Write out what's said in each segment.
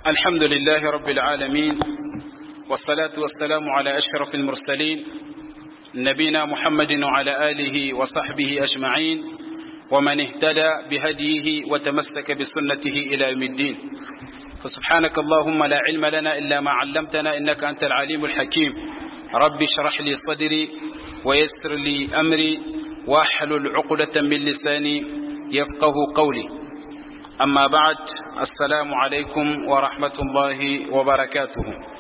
الحمد لله رب العالمين والصلاة والسلام على أشرف المرسلين نبينا محمد وعلى آله وصحبه أجمعين ومن اهتدى بهديه وتمسك بسنته إلى يوم الدين فسبحانك اللهم لا علم لنا إلا ما علمتنا إنك أنت العليم الحكيم رب اشرح لي صدري ويسر لي أمري واحلل عقدة من لساني يفقه قولي أما بعد السلام عليكم ورحمة الله وبركاته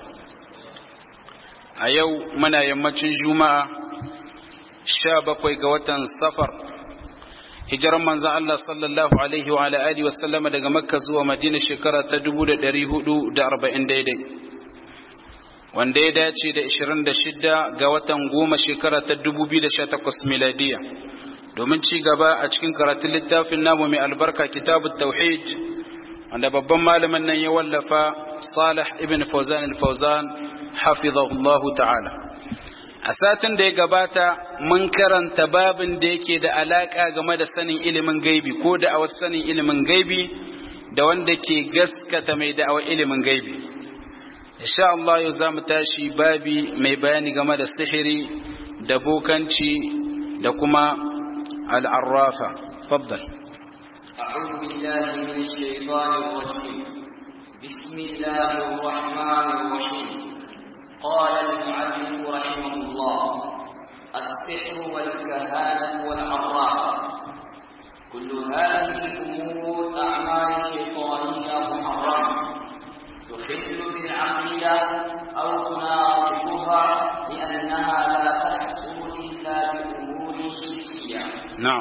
أيو منا يمتن جمعة شابك ويقوة سفر hijiran manzan Allah sallallahu alaihi wa ala alihi wasallama daga Makka zuwa Madina shekara ta 1440 daidai wanda ya dace da 26 ga watan 10 shekara ta 2018 miladiya domin ci gaba a cikin karatun littafin namu mai albarka kitabut tauhid wanda babban malamin nan ya wallafa Salih ibn Fawzan al-Fawzan hafizahullahu ta'ala a satin da ya gabata mun karanta babin da yake da alaka game da sanin ilimin gaibi ko da a sanin ilimin gaibi da wanda ke gaskata mai da'awar ilimin gaibi insha Allah yau zamu tashi babi mai bayani game da sihiri da bokanci da kuma al-arrafa faddal أعوذ بالله من الشيطان الرجيم بسم الله الرحمن الرحيم قال المعلم رحمه الله السحر والكهانة والعرافة كل هذه الأمور أعمال شيطانية محرمة تخل بالعقيدة أو تناقضها لأنها لا تحصل إلا بأمور شركية. نعم.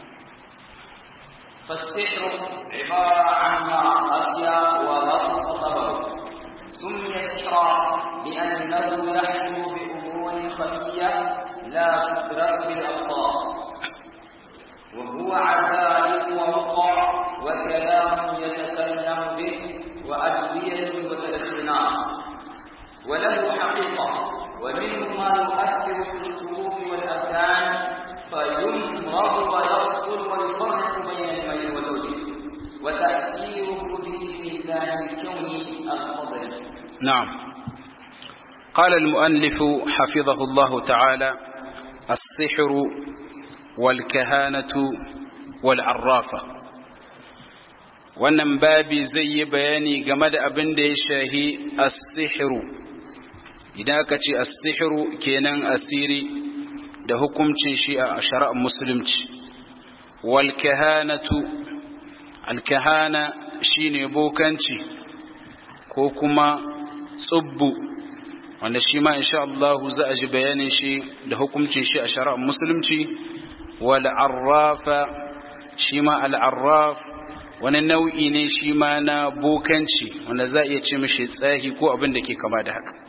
فالسحر عبارة عن ما خفي ولفظ سببه سمي سحرا لأنه يحصل بأمور خفية لا تدرك بالأبصار وهو عزائم ووقع وكلام يتكلم به وأدوية وتلقينات وله حقيقة ومنه ما يؤثر في القلوب والأبدان فيمرض ويقتل ويفرق بين المرء وزوجه وتأثيره بإذن الله الكوني الفضل. نعم. قال المؤلف حفظه الله تعالى السحر والكهانة والعرافة wannan babi zai yi bayani game da abin da ya shahi as-sihru idan aka ce as-sihru kenan asiri da hukuncin shi a shari'ar musulunci wal kahanatu al kahana shine bokanci ko kuma tsubbu wanda shi ma insha Allah za a ji bayanin shi da hukuncin shi a shari'ar musulunci wal arrafa shi ma al arraf wani nau'i ne shi ma na bokanci wanda za a iya ce mishi tsahi ko abin da ke kama da haka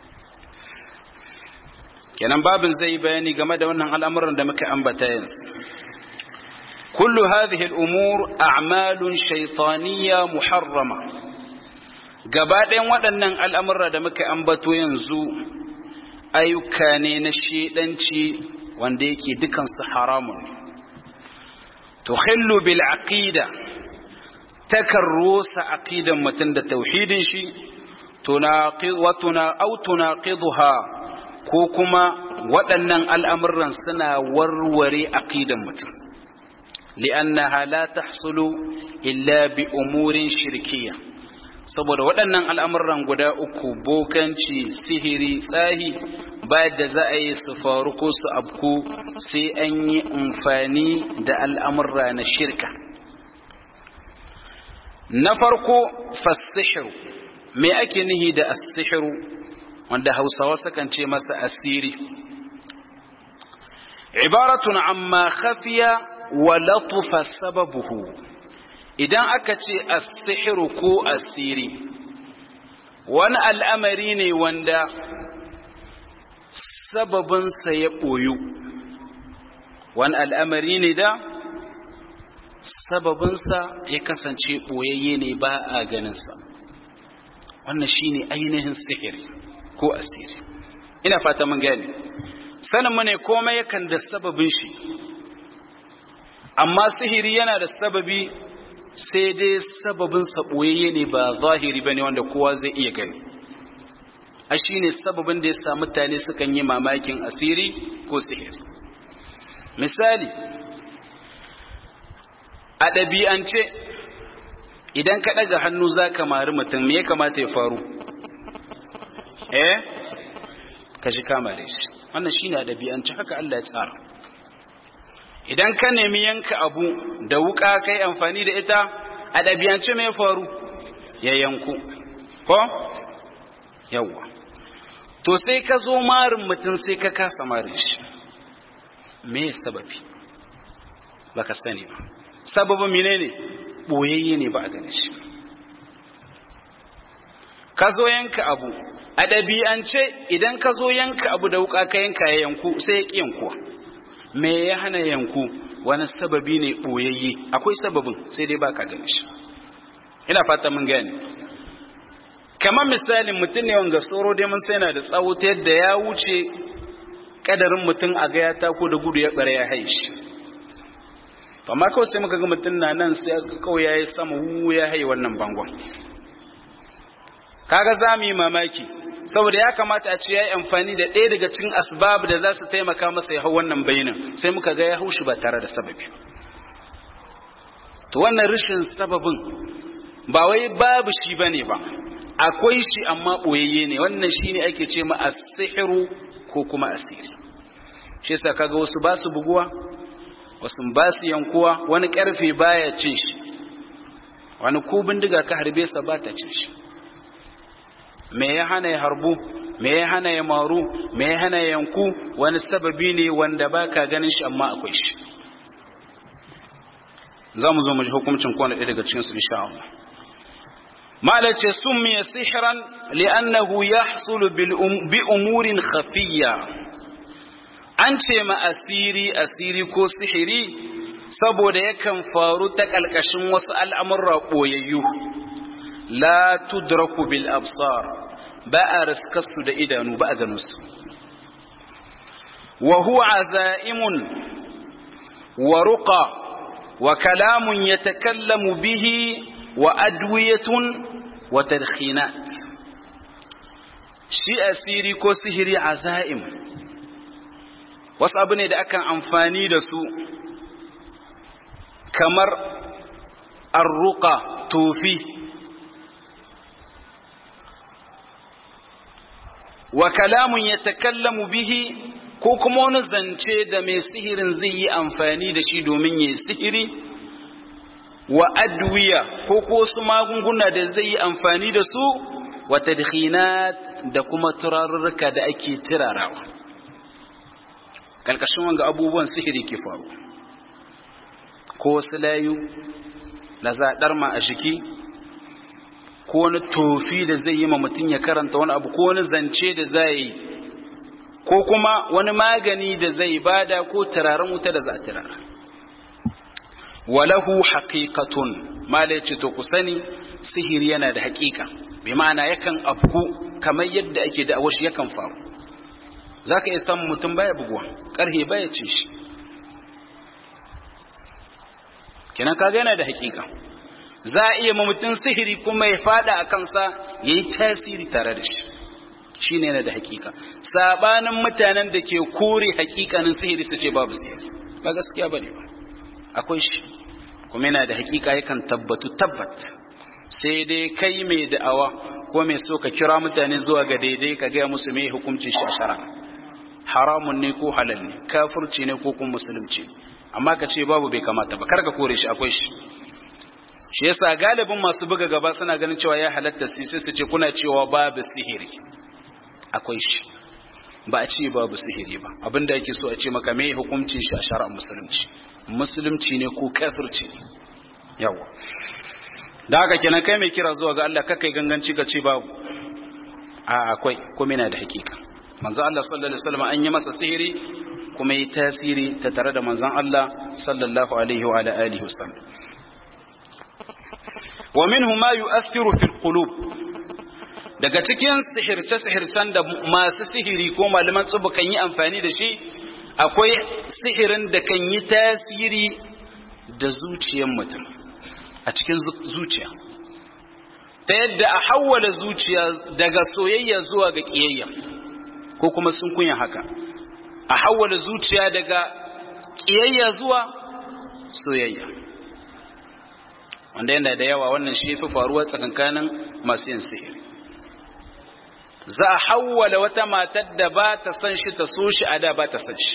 kenan babin zai bayani game da wannan al'amuran da muka ambata yanzu kullu hadhihi al-umur a'malun shaytaniyya muharrama gaba ɗayan waɗannan al'amura da muka ambato yanzu ayyuka ne na shedanci wanda yake dukan su haramun tukhillu bil aqida takar rusa aqidan mutum da tauhidin shi tunaqidha ko kuma waɗannan al'amuran suna warware aqidan mutum li'annaha la tahsulu illa bi umurin shirkiyya saboda waɗannan al'amuran guda uku bokanci sihiri tsahi bayan da za a yi su faru ko su abku sai an yi amfani da al'amurra na shirka na farko fassihiru me ake nihi da as-sihiru wanda hausawa sukan ce masa asiri ibaratun amma khafiya wa latufa sababuhu idan aka ce as-sihiru ko asiri wani al'amari ne wanda sababinsa ya ɓoyu wani al'amari ne da sababinsa ya kasance ɓoyayye ne ba a ganinsa wannan shine ainihin sihiri ko asiri ina fata mun gane sanin mu ne komai yakan da sababin shi amma sihiri yana da sababi sai dai sababin saboyayye ne ba zahiri bane wanda kowa zai iya gani a shine sababin da ya sa mutane sukan yi mamakin asiri ko sihiri. Misali, a ɗabi'ance idan ka ɗaga hannu za ka mari mutum me ya kamata ya faru? Ka shi kamare shi. Wannan shine a ɗabi'ance, haka Allah ya tsara. Idan ka nemi yanka abu da wuka kai amfani da ita, a ɗabi'ance me ya faru? Ya yanku. Ko? Yawwa. To sai ka zo marin mutum sai ka kasa marin shi. Me ya sababi? Baka sani ba. Sababin menene? Boyayye ne ba a gane shi. Ka zo yanka abu, a ɗabi'ance idan ka zo yanka abu da wuka ka yanka ya yanku sai ya ƙi yankuwa. Me ya hana yanku? Wani sababi ne boyayye. Akwai sababin sai dai baka gane shi. Ina fata mun gane. Kamar misalin mutum ne wanga tsoro dai mun sai yana da tsawo ta yadda ya wuce kadarin mutum a ga ya tako da gudu ya bare ya haishi. Amma kawai sai muka ga mutum na nan sai kawai ya yi sama ya haye wannan bangon. Kaga za mu yi mamaki, saboda ya kamata a ce ya yi amfani da ɗaya daga cikin asbab da za su taimaka masa ya hau wannan bayanin, sai muka ga ya hau shi ba tare da sababi. To wannan rashin sababin ba wai babu shi bane ba, akwai shi amma ɓoyayye ne. Wannan shi ne ake ce ma as-sihru ko kuma asiri. Shi yasa kaga wasu ba su buguwa, wasu ba su yankuwa, wani karfe baya cin shi, wani ko bindiga ka harbe sa ba ta cin shi. Me ya hana ya harbu? Me ya hana ya maru? Me ya hana ya yanku? Wani sababi ne wanda ba ka ganin shi amma akwai shi. Za mu zo mu ji hukuncin kowane ɗaya daga cikinsu insha Allah. Malace summiya sihran li'annahu yahsulu bi umurin khafiyya. An ce ma asiri ko sihiri saboda yakan faru ta kalkashin wasu al'amurra boyayyu. La tudraku bil absar, ba a riskasu da idanu ba a ganinsu. Wa huwa azaimun wa ruqa wa kalamun yatakallamu bihi wa adwiyatun wa tadkhinat. Shi asiri ko sihiri azaim wasu abu ne da akan amfani da su kamar arruqa, tofi, wa kalamun yatakallamu bihi, ko kuma wani zance da mai sihirin zai yi amfani da shi domin ya sihiri, wa adwiya ko wasu magunguna da zai yi amfani da su, wa tadkhinat da kuma turarurruka da ake turarawa. Kalkashin wanga abubuwan sihiri ke faru, ko wasu layu da zaɗar ma a jiki, ko wani tofi da zai yi ma mutum ya karanta wani abu, ko wani zance da zai yi, ko kuma wani magani da zai bada, ko turaren wuta da za a turara. Walahu haqiqatun, mala yace to ku sani sihiri yana da haƙiƙa, bi ma'ana yakan afku kamar yadda ake da awashi yakan faru. Zaka iya samun mutum baya buguwa, karhe baya ce shi, kenan kaga yana da haƙiƙa. Za a iya ma mutum sihiri kuma ya fada a kansa ya yi tasiri tare da shi, shi ne yana da haƙiƙa. Sabanin mutanen da ke kore haƙiƙanin sihiri su ce babu sihiri, ba gaskiya ba ne ba, akwai shi kuma yana da haƙiƙa, yakan tabbatu tabbat. Sai dai kai mai da'awa ko mai so ka kira mutane zuwa ga daidai ka gaya musu mai hukuncin shi a shari'a, haramun ne ko halal ne, kafirci ne ko kuma musulunci. Amma ka ce babu bai kamata ba, kar ka kore shi, akwai shi. Shi yasa galibin masu buga gaba suna ganin cewa ya halatta sai su ce kuna cewa babu sihiri. Akwai shi, ba a ce babu sihiri ba. Abinda yake so a ce maka mai hukuncin shi a shari'ar musulunci, musulunci ne ko kafirci ne. Yawa, da haka kenan kai mai kira zuwa ga Allah kakai ganganci ka ce babu, a akwai kuma yana da hakika. Manzon Allah sallallahu alaihi wasallam an yi masa sihiri kuma yi tasiri ta tare da manzon Allah sallallahu alaihi wa alihi wasallam. Wa minhu ma yu'athiru fil qulub, daga cikin sihirce-sihircen da masu sihiri ko malaman tsubu kan yi amfani da shi, akwai sihirin da kan yi tasiri da zuciyar mutum. a cikin zuciya, ta yadda a hawwala zuciya daga soyayya zuwa ga kiyayya, ko kuma sun kunya haka, a hawwala zuciya daga kiyayya zuwa soyayya, wanda yana da yawa. Wannan shi fi faruwa tsakankanin masu yin sihiri. Za a hawwala wata matar da ba ta san shi ta so shi a da ba ta san shi,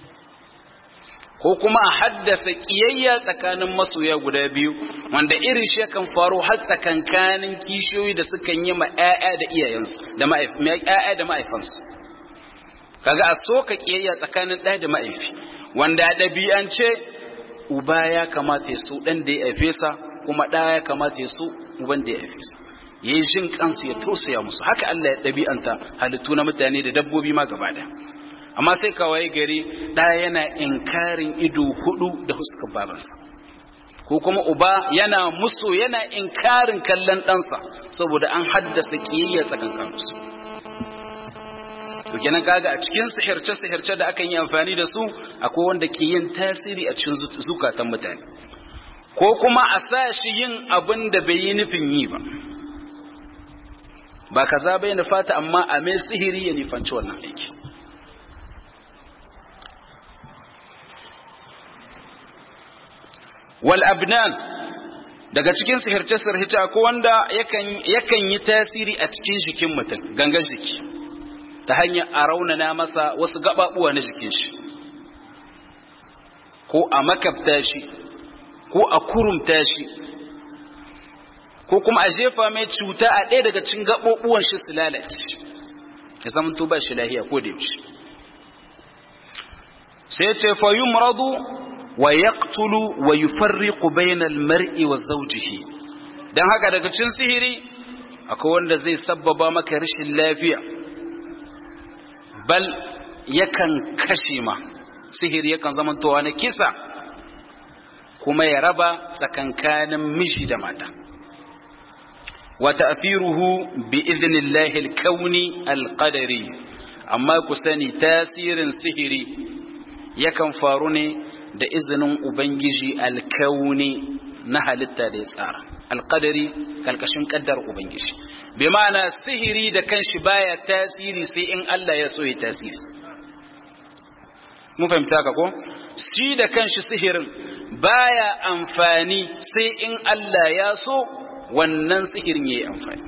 ko kuma a haddasa kiyayya tsakanin masoya guda biyu, wanda irin shi kan faru har tsakankanin kishiyoyi da sukan yi ma ƴaƴa da iyayensu da ƴaƴa da mahaifansu. Kaga a soka kiyayya tsakanin ɗa da mahaifi, wanda a ɗabi'ance uba ya kamata ya so ɗan da ya haife sa, kuma ɗa ya kamata ya so uban da ya haife sa, ya yi jin kansu ya tausaya musu. Haka Allah ya ɗabi'anta halittu na mutane da dabbobi ma gaba ɗaya. Amma sai kawai gari ɗaya yana inkarin ido hudu da huskar babansa, ko kuma uba yana musu yana inkarin kallon ɗansa saboda an haddasa ƙiyayya tsakankaninsu. To kenan kaga a cikin sihirce da akan yi amfani da su akwai wanda ke yin tasiri a cikin zukatan mutane, ko kuma a sa shi yin abin da bai yi nufin yi ba kaza bai nufata, amma a mai sihiri ya nifanci wannan aiki. Wal abnan, daga cikin sihirce ko wanda yakan yi tasiri a cikin jikin mutum, gangan jiki, ta hanyar a raunana masa wasu gababuwa na jikin shi, ko a makabta shi, ko a kurumta shi, ko kuma a jefa mai cuta a ɗaya daga cikin gaɓoɓuwan shi su lalace, ya zama to ba shi lahiya ko da yaushe. Sai ce fa yumradu wa yaqtulu wa yufarriqu bayna al-mar'i wa zawjihi. Dan haka daga cikin sihiri akwai wanda zai sabbaba maka rashin lafiya, bal yakan kashe ma. Sihiri yakan zama towa na kisa, kuma ya raba tsakankanin miji da mata. Wa ta'thiruhu bi idhnillahi al-kauni al-qadari. Amma ku sani tasirin sihiri yakan faru ne da izinin Ubangiji alkauni na halitta da ya tsara, alƙadari kalkashin ƙaddar Ubangiji. Bi ma'ana sihiri da kanshi baya tasiri sai in Allah ya so ya tasiri. Mun fahimta ka ko? Shi da kanshi sihirin baya amfani sai in Allah ya so wannan sihirin yayi amfani.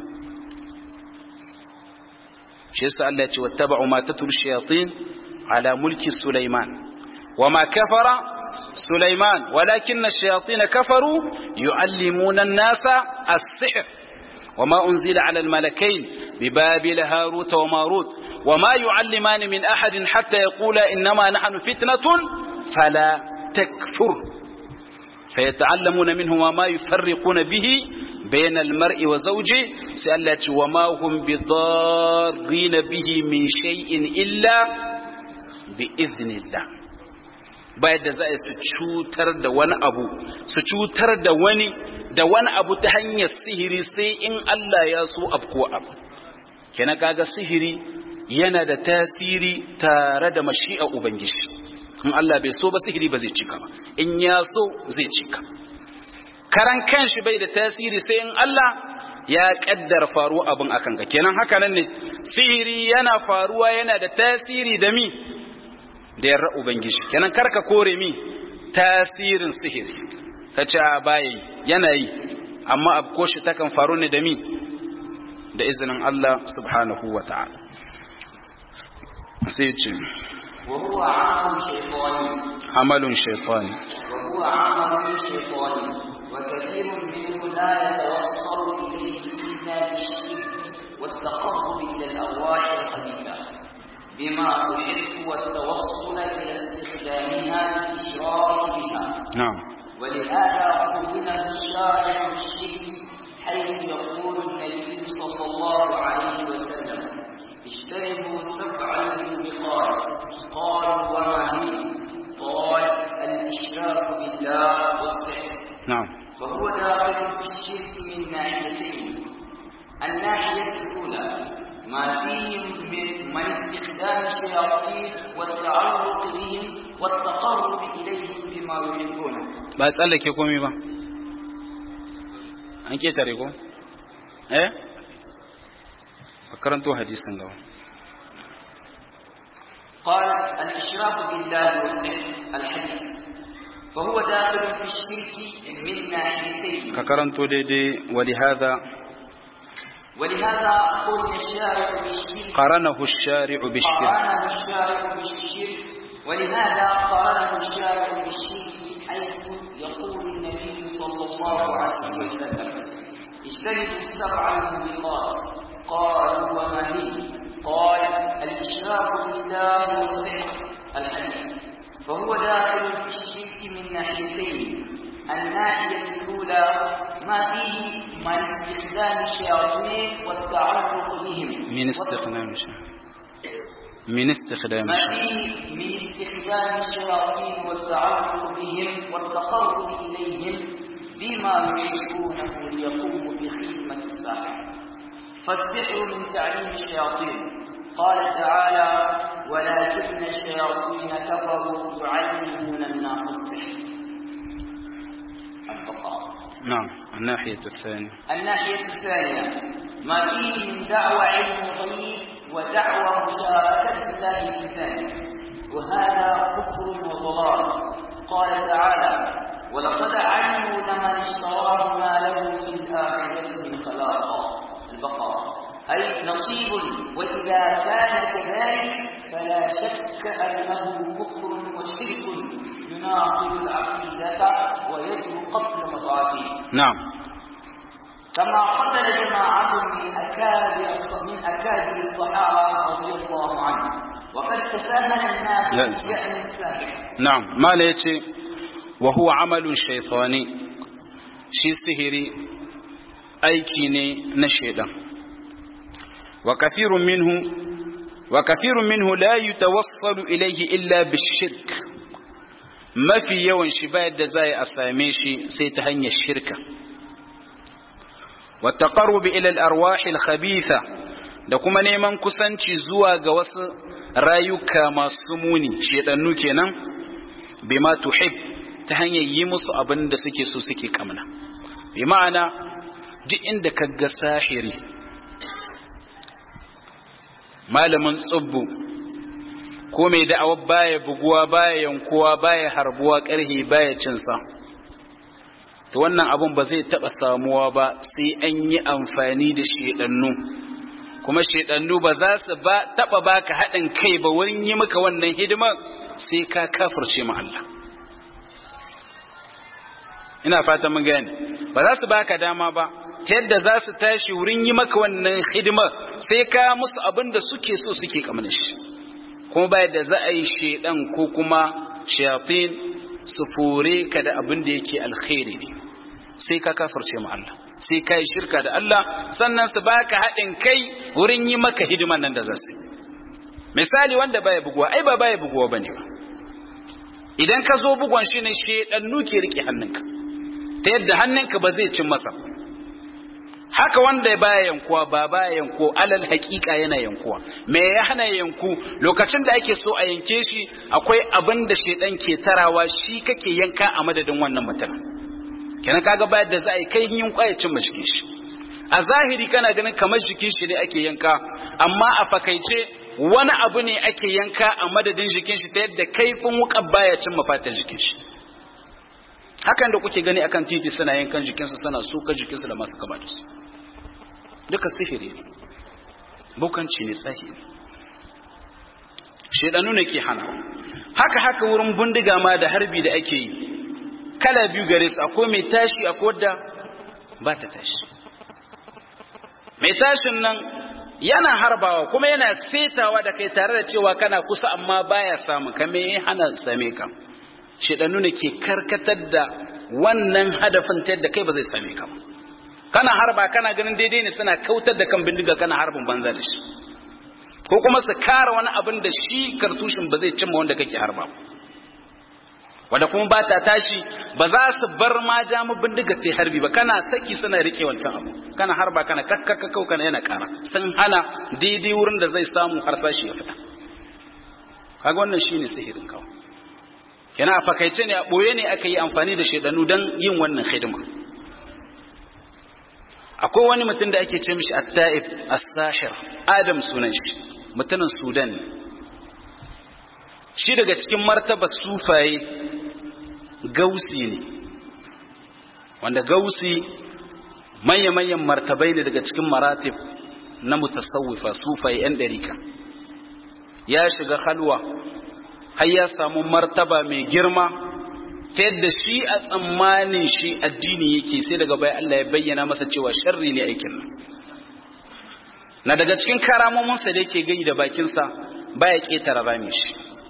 Shi yasa Allah ya ce wattaba'u ma tatul shayatin ala mulki Sulaiman وما كفر سليمان ولكن الشياطين كفروا يعلمون الناس السحر وما أنزل على الملكين ببابل هاروت وماروت وما يعلمان من أحد حتى يقولا إنما نحن فتنة فلا تكفر فيتعلمون منهما ما يفرقون به بين المرء وزوجه سألت وما هم بضارين به من شيء إلا بإذن الله. Bayan da za a su cutar da wani abu, su cutar da wani abu ta hanyar sihiri sai in Allah ya so abko abu. Kenan kaga sihiri yana da tasiri tare da mashi'a Ubangiji. In Allah bai so ba sihiri ba zai cika ba, in ya so zai cika. Karan kanshi bai da tasiri sai in Allah ya kaddara faruwa abin akan ka. Kenan haka nan ne sihiri yana faruwa yana da tasiri da mi da yarda Ubangiji. Kenan karka kore mi tasirin sihiri, ka ce baya yana yi, amma abko shi takan faru ne da mi da izinin Allah subhanahu wa ta'ala. Sai ce وهو عمل شيطاني amalun shaytani وهو عمل شيطاني وكثير منه لا يتوصل إليه إلا بالشرك والتقرب إلى الأرواح الخبيثة بما تحب والتوصل إلى استخدامها للإشراك بها. نعم. ولهذا قرن الشارع الشرك حيث يقول النبي صلى الله عليه وسلم اجتنبوا 7 الموبقات. قالوا وما هي؟ قال الإشراك بالله والسحر. نعم. فهو داخل في الشرك من ناحيتين. الناحية الأولى ما فيه من استخدام الشياطين والتعلق بهم والتقرب إليهم بما يحبونه. ba tsallake komai ba. an ketare ko karanto hadisin gaba. قال الإشراك بالله والسحر الحديث فهو داخل في الشرك من ناحيتين. ككرنتو ديدي ولهذا قرن الشارع بالشرك قرنه الشارع بالشرك ولهذا قرنه الشارع بالشرك حيث يقول النبي صلى الله عليه وسلم اجتنبوا السبع الموبقات. قالوا وما هي؟ قال الإشراك بالله والسحر الحديث فهو داخل في الشرك من ناحيتين. الناحية الأولى ما فيه من استخدام الشياطين والتعلق بهم من استخدام الشياطين والتعلق بهم والتقرب إليهم بما يحبونه ليقوموا بخدمة الساحر، فالسحر من تعليم الشياطين. قال تعالى ولكن الشياطين كفروا يعلمون الناس السحر. البقرة. نعم. الناحية الثانية ما فيه من دعوة علم الغيب ودعوة مشاركة الله في ذلك، وهذا كفر وضلال. قال تعالى ولقد علموا لمن اشتراه ما له في الآخرة من خلاق. البقرة. أي نصيب، وإذا كان كذلك فلا شك أنه كفر وشرك يناقض العقيدة ويجب قتل مضاعفه. نعم. كما قتل جماعة من أكابر الصحابة رضي الله عنهم، وقد تساهل الناس بشأن الساحر. نعم. ما ليتي وهو عمل شيطاني، شي سحري aiki ne na shaidan wa kathirun minhu la yatawassalu ilayhi illa bishirk, mafi yawan shi ba yadda zai a same shi sai ta hanyar shirka. wa taqarrub ila al-arwah al-khabitha, da kuma neman kusanci zuwa ga wasu rayuka masu muni, shaidannu kenan, bima tuhib, ta hanyar yi musu abin da suke so suke kamna. bi ma'ana duk inda ka ga sahiri, malamin tsubbu ko mai da'awar baya buguwa baya yankuwa baya harbuwa ƙarhi baya cinsa, to wannan abun ba zai taɓa samuwa ba sai an yi amfani da shedannu, kuma shedannu ba za su taɓa baka haɗin kai ba wurin yi maka wannan hidimar sai ka kafirce ma Allah. ina fata mun gane, ba za su baka dama ba ta yadda za su tashi wurin yi maka wannan hidimar sai ka musu abin da suke so suke kamar shi, kuma ba yadda za a yi shedan ko kuma shayatin su fure ka da abin da yake alkhairi ne, sai ka kafirce ma Allah, sai ka yi shirka da Allah, sannan su baka haɗin kai wurin yi maka hidiman nan da za su. misali wanda baya buguwa, ai ba baya buguwa bane ba, idan ka zo bugon shi ne shedannu ke rike hannunka ta yadda hannunka ba zai cin masa. haka wanda baya yankuwa ba baya yanko alal hakika yana yankuwa. me ya hana yanku? lokacin da ake so a yanke shi akwai abin da shedan ke tarawa, shi kake yanka a madadin wannan mutum. kenan kaga bayar da za a yi kai yin kwaye cin jikin shi, a zahiri kana ganin kamar jikin shi ne ake yanka, amma a fakaice wani abu ne ake yanka a madadin jikin shi ta yadda kaifin wukan baya cin mafatar jikin shi. hakan da kuke gani akan titi suna yankan jikinsu, suna suka jikinsu da masu kama da su, duka sihiri ne, bukanci ne, tsahi ne, shedanu ne ke hana. haka wurin bindiga ma da harbi da ake yi kala biyu gare su, akwai mai tashi akwai wadda ba ta tashi. mai tashin nan yana harbawa kuma yana setawa da kai tare da cewa kana kusa, amma baya samu ka, me hana same ka? shedanu ne ke karkatar da wannan hadafin ta yadda kai ba zai same ka ba. kana harba kana ganin daidai ne, suna kautar da kan bindiga kana harbin banza da shi, ko kuma su kara wani abin da shi kartushin ba zai cimma wanda kake harba ba, wanda kuma ba ta tashi, ba za su bar ma damu bindiga ta harbi ba, kana saki suna rike wancan abu, kana harba kana kakkakakau kana yana kara, sun hana daidai wurin da zai samu harsashi ya fita. kaga wannan shine sihirin kawai. yana a fakaice ne, a ɓoye ne aka yi amfani da shaidanu don yin wannan hidima. akwai wani mutum da ake ce mishi at-ta'ib as-sahir Adam sunan shi mutumin Sudan ne shi daga cikin martaba sufaye gausi ne wanda gausi manya-manyan martabai ne daga cikin maratib na mutasawwifa sufaye yan dariƙa ya shiga halwa har ya samu martaba mai girma ta yadda shi a tsammanin shi addini yake sai daga baya Allah ya bayyana masa cewa sharri ne aikin nan na daga cikin karamominsa da yake gani da bakinsa baya ketara rami shi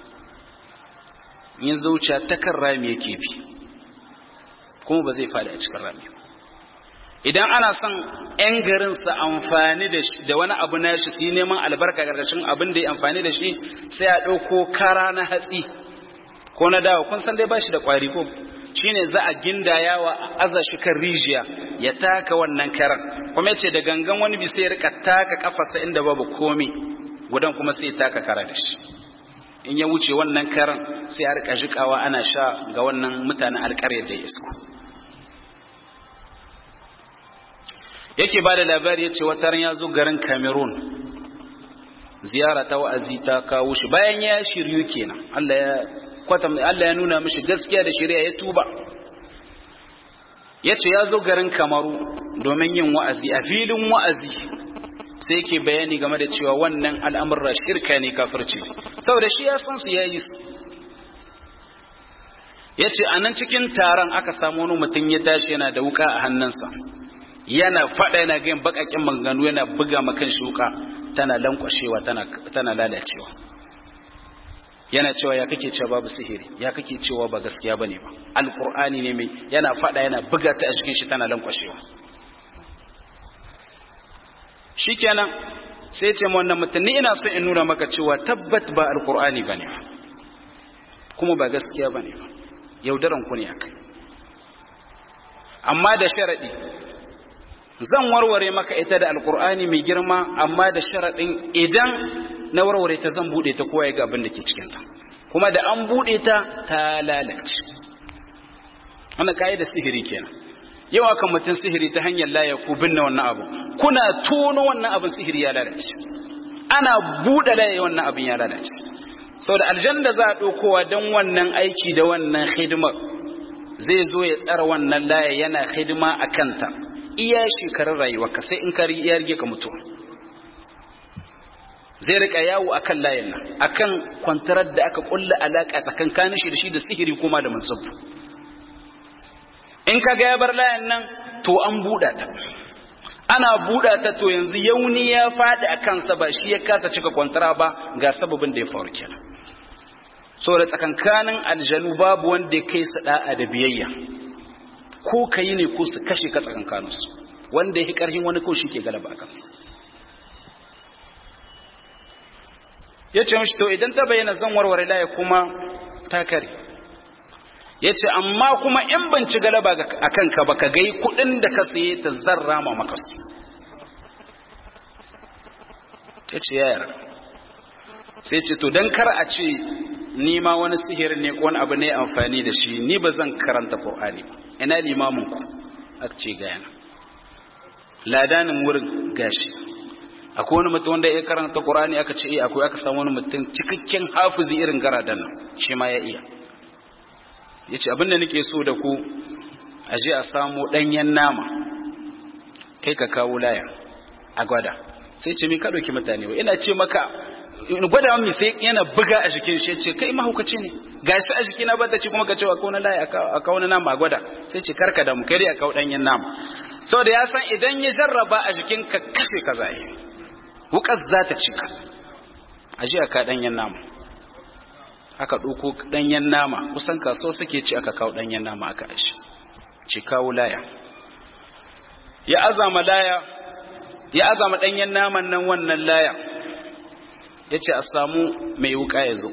yin zuciya ta kan rami yake bi kuma ba zai fada a cikin rami idan ana son 'yan garinsa amfani da wani abu na shi su yi neman albarka ƙarƙashin abin da ya amfani da shi sai a ɗauko kara na hatsi ko na dawa kun san dai ba shi da ƙwari ko shi ne za a gindayawa a aza shi kan rijiya ya taka wannan karan kuma ya ce da gangan wani bi sai ya rika taka kafarsa inda babu komi gudan kuma sai ya taka kara da shi in ya wuce wannan karan sai a rika jikawa ana sha ga wannan mutanen alƙaryar da ya isko yake ba da labari ya ce wataran ya zo garin Cameroon ziyara ta wa'azi ta kawo shi bayan ya shiryu kenan Allah ya nuna mishi gaskiya da shari'a ya tuba ya ce ya zo garin Kamaru domin yin wa'azi a filin wa'azi sai yake bayani game da cewa wannan al'amurra shirka ne kafirci saboda shi ya san su ya yi su ya ce a nan cikin taron aka samu wani mutum ya tashi yana da wuka a hannunsa yana faɗa yana gayin baƙaƙen maganganu yana buga makan shuka tana lankwashewa tana lalacewa yana cewa ya kake cewa babu sihiri ya kake cewa ba gaskiya bane ba alqur'ani ne mai yana faɗa yana buga ta a cikin shi tana lankwashewa shikenan sai ya ce mu wannan mutum ni ina so in nuna maka cewa tabbat ba alqur'ani bane kuma ba gaskiya bane ba yaudaran ku ne akai amma da sharadi zan warware maka ita da alkur'ani mai girma amma da sharaɗin idan na warware ta zan buɗe ta kowa ya ga abin da ke cikinta kuma da an buɗe ta ta lalace wannan kayi da sihiri kenan yau akan mutum sihiri ta hanyar laya ku binne wannan abu kuna tono wannan abin sihiri ya lalace ana buɗe laya wannan abin ya lalace saboda aljanna za a ɗaukowa don wannan aiki da wannan hidimar zai zo ya tsara wannan laya yana hidima a kanta iya shekarar rayuwarka sai in ka ya rige ka mutuwa zai rika yawo akan layin nan akan kwantarar da aka kulla alaka tsakankanin shi da shi da sihiri kuma da mansub in ka ga ya bar layin nan to an buɗa ta ana buɗa ta to yanzu yauni ya faɗi a kansa ba shi ya kasa cika kwantara ba ga sababin da ya faru kenan saboda tsakankanin aljanu babu wanda ya kai su da'a da biyayya ko ka yi ne ko su kashe ka tsakankaninsu wanda ya fi ƙarfin wani ko shi ke galaba a kansu ya ce mashi to idan ta bayyana zan warware laya kuma ta kare ya ce amma kuma in ban ci galaba a kanka ba ka gai kuɗin da ka saye ta zan rama maka su ya ce ya yarda sai ce to don kar a ce ni ma wani sihirin ne ko wani abu ne amfani da shi ni ba zan karanta Qur'ani ba ina limamin ku aka ce ga yana ladanin wurin gashi akwai wani mutum wanda ya karanta Qur'ani aka ce akwai aka samu wani mutum cikakken hafizi irin garadan nan shi ma ya iya yace abinda nake so da ku aje a samu danyen nama kai ka kawo laya a gwada sai ce mi ka dauki mutane ba ina ce maka gwada wani sai yana buga a jikin shi ce kai mahaukaci ne gashi a jiki na bata ce kuma ka ce wa kauna layi a kauna nama a gwada sai ce karka da mu kai a kawo danyen nama saboda ya san idan ya jarraba a jikin ka kashe ka zai wukar za ta cika a ji aka danyen nama aka ɗauko danyen nama kusan kaso suke ci aka kawo danyen nama aka ashi ce kawo laya ya azama danyen naman nan wannan laya ya ce a samu mai wuka ya zo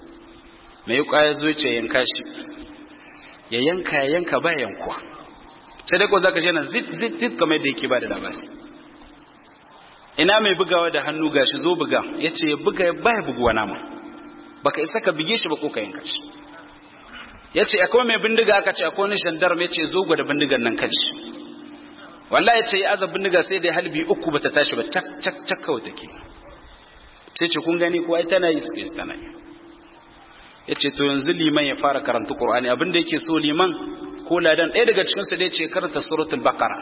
ya ce yanka shi ya yanka ba yankuwa sai dai ko za ka ce na zit kamar da yake ba da labari ina mai bugawa da hannu gashi zo buga ya ce ya buga ya baya buguwa nama baka isa ka bige shi ba ko ka yanka shi ya ce akwai mai bindiga aka ce akwai wani shandar mai ce zo gwada bindigan nan kanshi wallahi ya ce ya aza bindiga sai da halbi uku bata tashi ba cak cak cak kawai take sai ce kun gani ko ai tana yi sai tana yi yace to yanzu liman ya fara karanta Qur'ani abinda yake so liman ko ladan ɗaya daga cikin su da yace karanta suratul baqara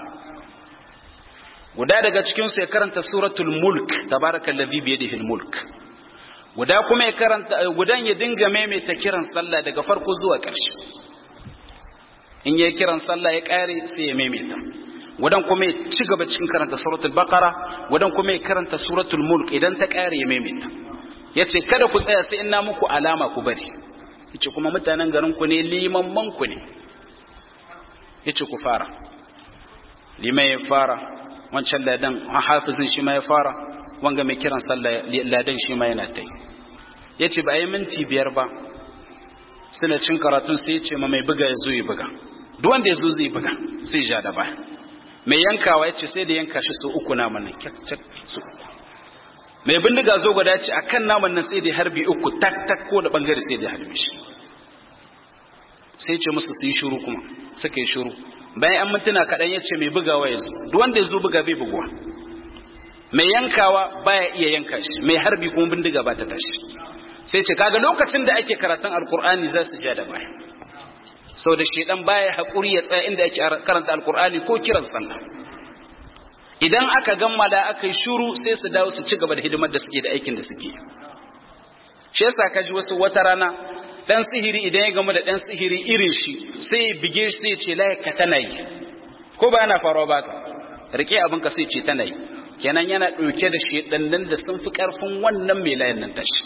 guda daga cikin su ya karanta suratul mulk tabarakallazi bi yadihi mulk guda kuma ya karanta gudan ya dinga maimaita kiran sallah daga farko zuwa ƙarshe in yayi kiran sallah ya kare sai ya maimaita gudan kuma ya ci gaba cikin karanta suratul baqara gudan kuma ya karanta suratul mulk idan ta kare ya maimaita yace kada ku tsaya sai ina muku alama ku bari yace kuma mutanen garin ku ne limamman ku ne yace ku fara liman ya fara wancan ladan hafizin shi ma ya fara wanga mai kiran sallah ladan shi ma yana tai yace ba yi minti 5 ba suna cin karatun sai yace ma mai buga yazo ya buga duk wanda yazo zai buga sai ja da baya mai yankawa yace sai da yanka shi so uku naman nan kyak kyak so mai bindiga zo gwada ce akan naman nan sai da harbi uku tak tak ko da bangare sai da harbi shi sai ce musu su yi shiru kuma suka yi shiru bayan an mintuna kaɗan ya ce mai bugawa ya zo duk wanda ya zo buga bai buguwa mai yankawa baya iya yanka shi mai harbi kuma bindiga ba ta tashi sai ce kaga lokacin da ake karatun alkur'ani za su ja da baya sau da shedan baya haƙuri ya tsaya inda ake karanta alkur'ani ko kiran sallah idan aka gammala aka yi shuru sai su dawo su ci gaba da hidimar da suke da aikin da suke shi yasa kaji wasu wata rana dan sihiri idan ya gamu da dan sihiri irin shi sai ya bige shi sai ya ce layaka tana yi ko ba yana faruwa ba ka rike abin ka sai ce tana yi kenan yana dauke da shedannan da sun fi karfin wannan mai layin nan tashi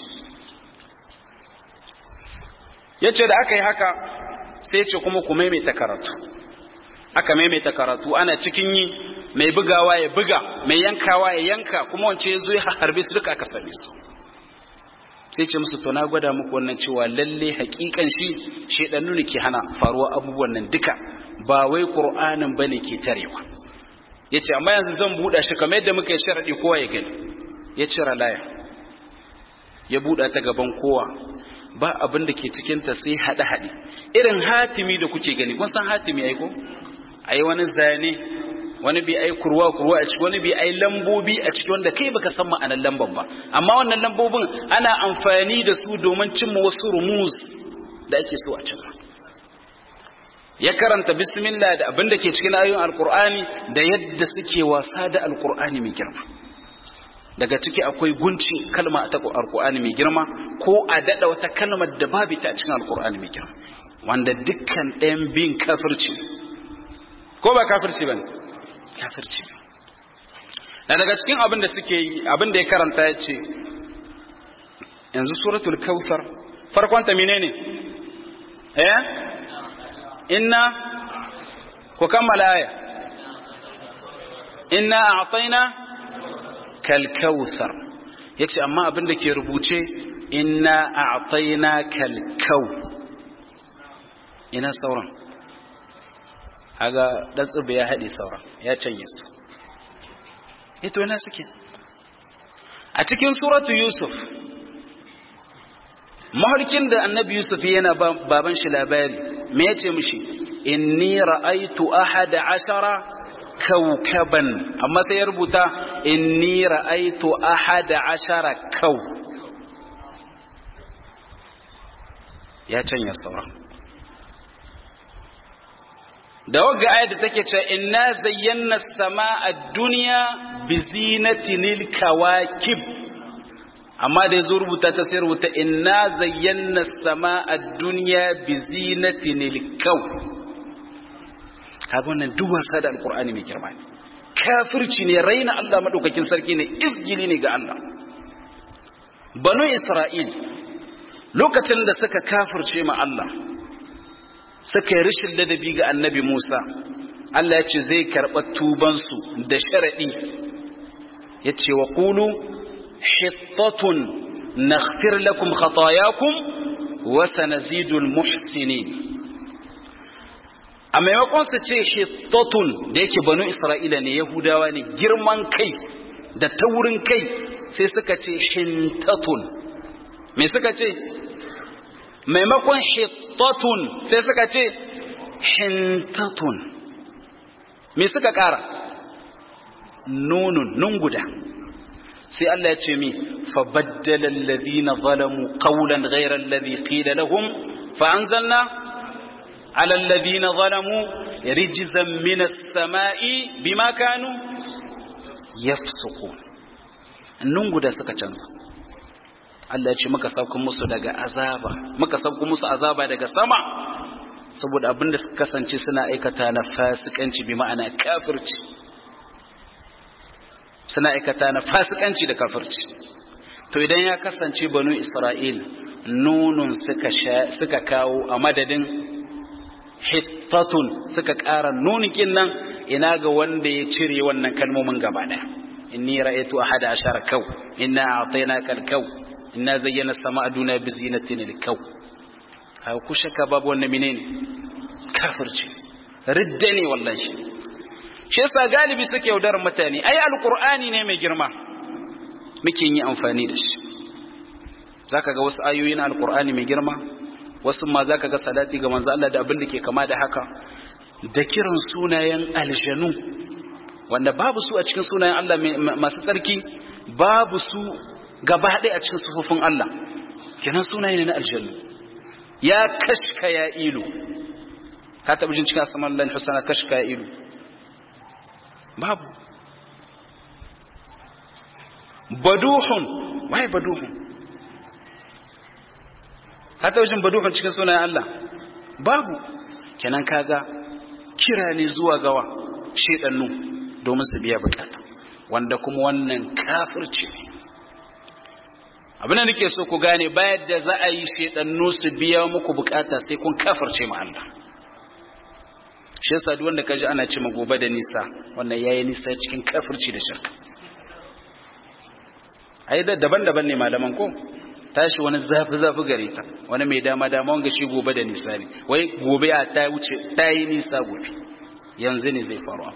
yace da aka yi haka sai ya ce kuma ku maimaita karatu aka maimaita karatu ana cikin yi mai bugawa ya buga mai yankawa ya yanka kuma wance ya zo ya harbe su duka aka same su sai ce musu to na gwada muku wannan cewa lalle hakikan shi shedannu ne ke hana faruwa abubuwan nan duka ba wai qur'anin bane ke tarewa yace amma yanzu zan buɗa shi kamar yadda muka yi sharadi kowa ya gani ya cira laya ya buɗa ta gaban kowa ba abin da ke cikin ta sai hade irin hatimi da kuke gani kun san hatimi ai ko ai wani zane wani bi ai kurwa a ciki wani bi ai lambobi a ciki wanda kai baka san ma'anar lamban ba amma wannan lambobin ana amfani da su domin cimma wasu rumuz da ake so a cimma ya karanta bismillah da abin da ke cikin ayoyin alkur'ani da yadda suke wasa da alkur'ani mai girma daga ciki akwai gunci kalma ta alkur'ani mai girma ko a dada wata kalmar da babu ta cikin alkur'ani mai girma wanda dukkan ɗayan bin kafirci ko ba kafirci bane kafirci da daga cikin abin da suke yi abin da ya karanta ya ce yanzu suratul kautsar farkon ta menene inna ku kammala aya inna a'tayna kal kautsar yace amma abin da ke rubuce inna a'tayna kal kau ina sauran haga dan tsube ya haɗe sauran ya canye su ito yana suke a cikin suratu yusuf maharkin da annabi yusuf yana baban shi labari me yace mishi inni ra'aytu ahada ashara kawkaban amma sai ya rubuta inni ra'aytu ahada ashara kaw ya canye sauran da wagga ayat da take cewa inna zayyana as-samaa ad-dunya bi zinatil kawakib amma da yazo rubuta ta sai rubuta inna zayyana as-samaa ad-dunya bi zinatil kaw kaga wannan duk wasa da alqur'ani mai girma ne kafirci ne raina Allah madaukakin sarki ne izgili ne ga Allah banu isra'il lokacin da suka kafirce ma Allah suka yi rashin ladabi ga annabi Musa Allah ya ce zai karɓa tubansu da sharaɗi ya ce wa ƙulu hittatun naghfir lakum khatayakum wa sanazidul muhsinin a maimakon su ce hittatun da yake banu Isra'ila ne Yahudawa ne girman kai da taurin kai sai suka ce hintatun me suka ce maimakon hittatun sai suka ce hintatun me suka kara nun guda sai Allah ya ce mi fa baddala alladhina zalamu qawlan ghayra alladhi qila lahum fa anzalna ala alladhina zalamu rijzan minas sama'i bima kanu yafsuqun nun guda suka canza Allah ya ce muka sauko musu azaba daga sama saboda abinda suka kasance suna aikata na fasikanci bi ma'ana kafirci suna aikata na fasikanci da kafirci to idan ya kasance banu Isra'il nunun suka kawo a madadin hittatun suka ƙara nunukin nan ina ga wanda ya cire wannan kalmomin gaba ɗaya inni ra'aytu ahada ashara kaw inna a'tainaka al-kaw inna zayyana as-sama'a duna bi zinatin al-kaw ha ku shaka babu wannan menene kafirci ridda ne wallahi shi yasa galibi suke yaudarar mutane ai alqur'ani ne mai girma muke yi amfani da shi zaka ga wasu ayoyin alqur'ani mai girma wasu ma zaka ga salati ga manzo Allah da abin da ke kama da haka da kiran sunayen aljanu wanda babu su a cikin sunayen Allah masu tsarki babu su gaba ɗaya a cikin sufufin Allah kenan sunaye ne na aljanu ya kashka ya ilu ka taɓa jin cikin asaman Allah husana kashka ya ilu babu baduhun wai baduhun ka taɓa jin baduhun cikin sunayen Allah babu kenan kaga kira ne zuwa gawa shedannu domin su biya bukata wanda kuma wannan kafirci ne abin da nake so ku gane bayan da za a yi shedannu su biya muku bukata sai kun kafirce ma Allah shi yasa duk wanda kaji ana ce gobe da nisa wannan yayi nisa cikin kafirci da shirka ai da daban-daban ne malaman ko tashi wani zafi gare ta wani mai dama wanga shi gobe da nisa ne wai gobe a ta wuce ta yi nisa gobe yanzu ne zai faru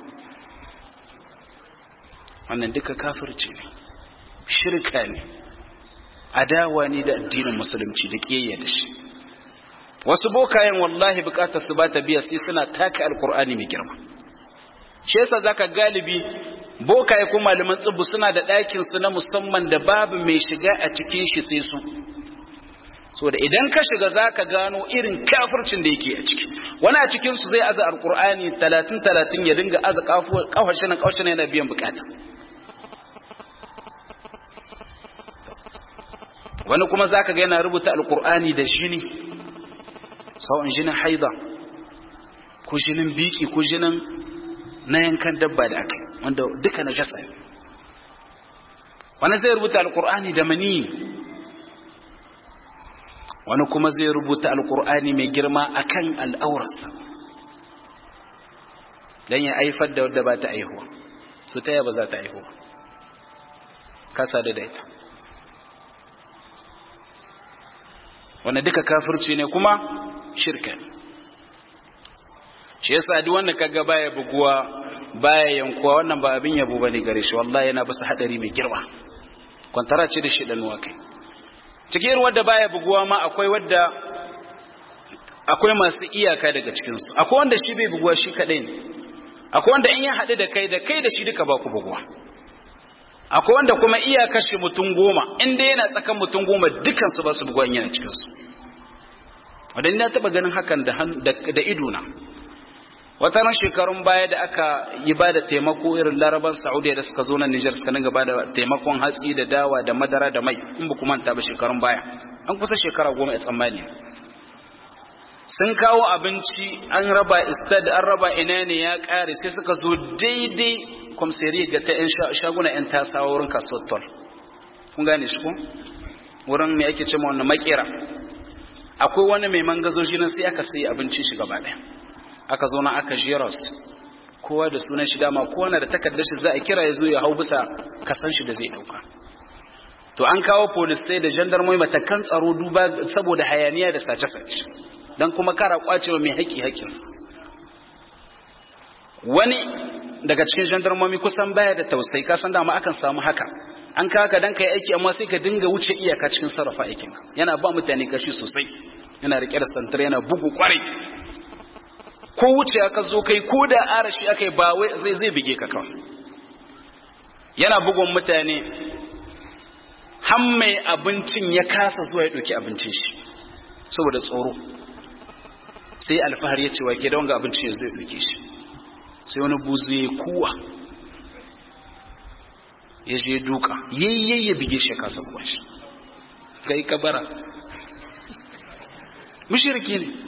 wannan duka kafirci ne shirka ne adawa ne da addinin musulunci da kiyayya da shi wasu bokayen wallahi bukatar su ba ta biya sai suna taka alkur'ani mai girma shi yasa zaka galibi bokaye ko malaman tsibbu suna da ɗakin su na musamman da babu mai shiga a cikin shi sai su so da idan ka shiga zaka gano irin kafircin da yake a ciki wani a cikin su zai aza alkur'ani 30 ya dinga aza kafashin yana biyan bukata wani kuma zaka ga yana rubuta alkur'ani da jini sau'in jinin haida ko jinin biki ko jinin na yankan dabba da aka wanda duka na jasa ne wani zai rubuta alkur'ani da mani wani kuma zai rubuta alkur'ani mai girma akan al'aurarsa don ya aifar da wadda ba ta aihuwa su ta yaba za ta aihuwa kasa da ita wanda duka kafirci ne kuma shirka shi yasa duk wanda kaga baya buguwa baya yankuwa wannan ba abin yabo bane gare shi wallahi yana bisa hadari mai girma kwantara ce da shi dan wakai cikin wanda baya buguwa ma akwai masu iyaka daga cikin su akwai wanda shi bai buguwa shi kadai ne akwai wanda in ya hadu da kai da shi duka ba ku buguwa akwai wanda kuma iyakar shi mutum 10 inda yana tsakan mutum 10 dukan su ba su buguwa yana cikin su wadda na taba ganin hakan da idona wata ran shekarun baya da aka yi ba da taimako irin laraban saudiya da suka zo na nijar suka dinga ba da taimakon hatsi da dawa da madara da mai in ba kuma ta ba shekarun baya an kusa shekara 10 a tsammani sun kawo abinci an raba istad an raba ina ne ya kare sai suka zo daidai kwamsari ga ta yan shaguna yan tasawa wurin kasuwar tol kun gane shi ko wurin me ake cewa wannan makera akwai wani mai mangazoji nan sai aka sai abinci shi gaba daya aka zo na aka jera su kowa da sunan shi dama kowa na da takardar shi za a kira ya zo ya hau bisa kasan shi da zai dauka to an kawo police sai da gendarmerie matakan tsaro duba saboda hayaniya da sace-sace dan kuma kara kwacewa mai haƙƙinsa wani daga cikin gendarmerie kusan baya da tausayi ka san dama akan samu haka an kawo ka dan kai aiki amma sai ka dinga wuce iyaka cikin sarrafa aikin yana ba mutane kashi sosai yana rike da santar yana bugu kwarai ko wuce aka zo kai ko da arashi akai ba wai zai bige ka kawai yana bugun mutane har mai abincin ya kasa zuwa ya ɗauki abincin shi saboda tsoro, sai alfahari ya ce wa ke da wanga abincin ya zai ɗauke shi, sai wani buzu ya kuwa ya je duka yayye ya bige shi ya kasa bugun shi, kai kabara mushriki ne,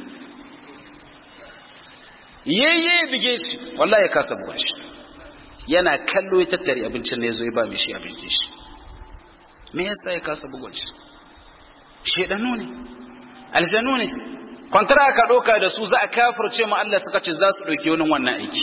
yayye ya bige shi wallahi ya kasa bugun shi, yana kallo ya tattare abincin da ya zo ya ba mai shi abincin shi, me yasa ya kasa bugun shi? Shedanu ne, aljanu ne, kwantara aka ɗauka da su za a kafirce ma Allah suka ce za su ɗauki wani wannan aiki.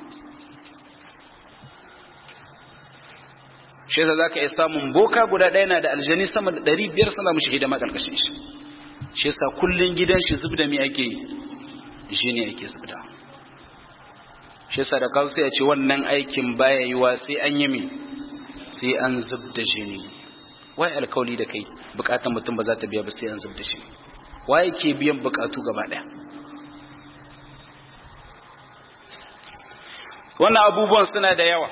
Shi yasa za ka iya samun boka guda ɗaya na da aljani sama da 500 suna mushi hidima ƙarƙashin shi. Shi yasa kullum gidan shi zubda me ake yi? Jini ake zubda. Shi yasa da kawo sai ya ce wannan aikin baya yiwa sai an yi mi, sai an zubda jini. Wai alkawali da kai bukatan mutum ba za ta biya ba sai an zubda shi. Waye ke biyan bukatu gaba daya? Wannan abubuwan suna da yawa,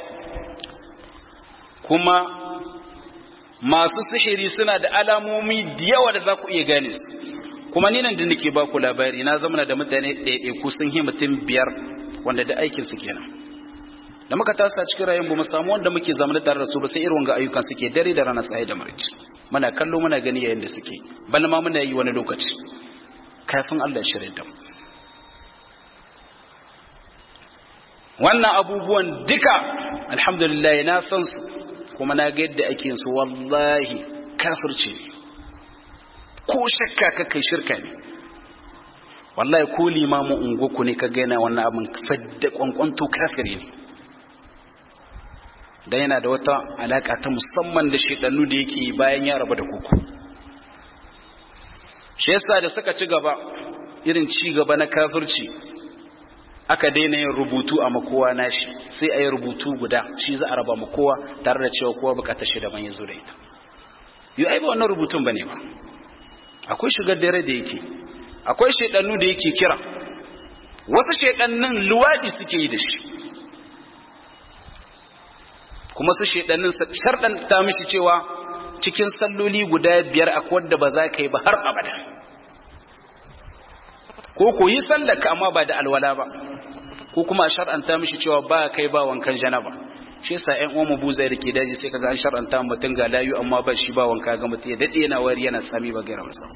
kuma masu sihiri suna da alamomi da yawa da za ku iya gane su. Kuma ni nan da nake ba ku labari na zama da mutane ɗaiɗaiku sun yi mutum 5 wanda da aikin su kenan. Da muka tasa cikin rayuwar mu samu wanda muke zamanin tare da su ba sai irin wanga ayyukan suke dare da rana tsaye da marici. Muna kallo muna gani yayin da suke, bal ma muna yi wani lokaci kafin Allah ya shirye da mu. Wannan abubuwan duka alhamdulillah na san su kuma na ga yadda ake yin su, wallahi kafirci ne, ko shakka ka kai shirka ne. Wallahi ko limamu ungoku ne ka gaina wannan abin fadda kwankwanto kafiri ne, dan yana da wata alaka ta musamman da shedannu da yake bayan ya rabu da kuku. Shi yasa da suka ci gaba, irin ci gaba na kafirci, aka daina yin rubutu a makowa nashi, sai a yi rubutu guda shi za a raba makowa tare da cewa kowa bukatar shi daban ya zo da ita. Yi ai ba wannan rubutun bane ba, akwai shigar dare da yake, akwai shedannu da yake kira, wasu shedannin luwadi suke yi da shi, kuma su shedannin sharɗan ta mishi cewa cikin salloli guda 5 akwai wanda ba za ka yi ba har abada, ko ko yi sallaka amma ba da alwala ba, ko kuma a shar'anta mishi cewa ba kai ba wankan janaba. Shi yasa ƴan uwan mu buzai da ke daji sai kaga an shar'anta mutum ga layu amma ba shi ba wanka, ga mutum ya dade yana wari yana tsami ba gaira masa.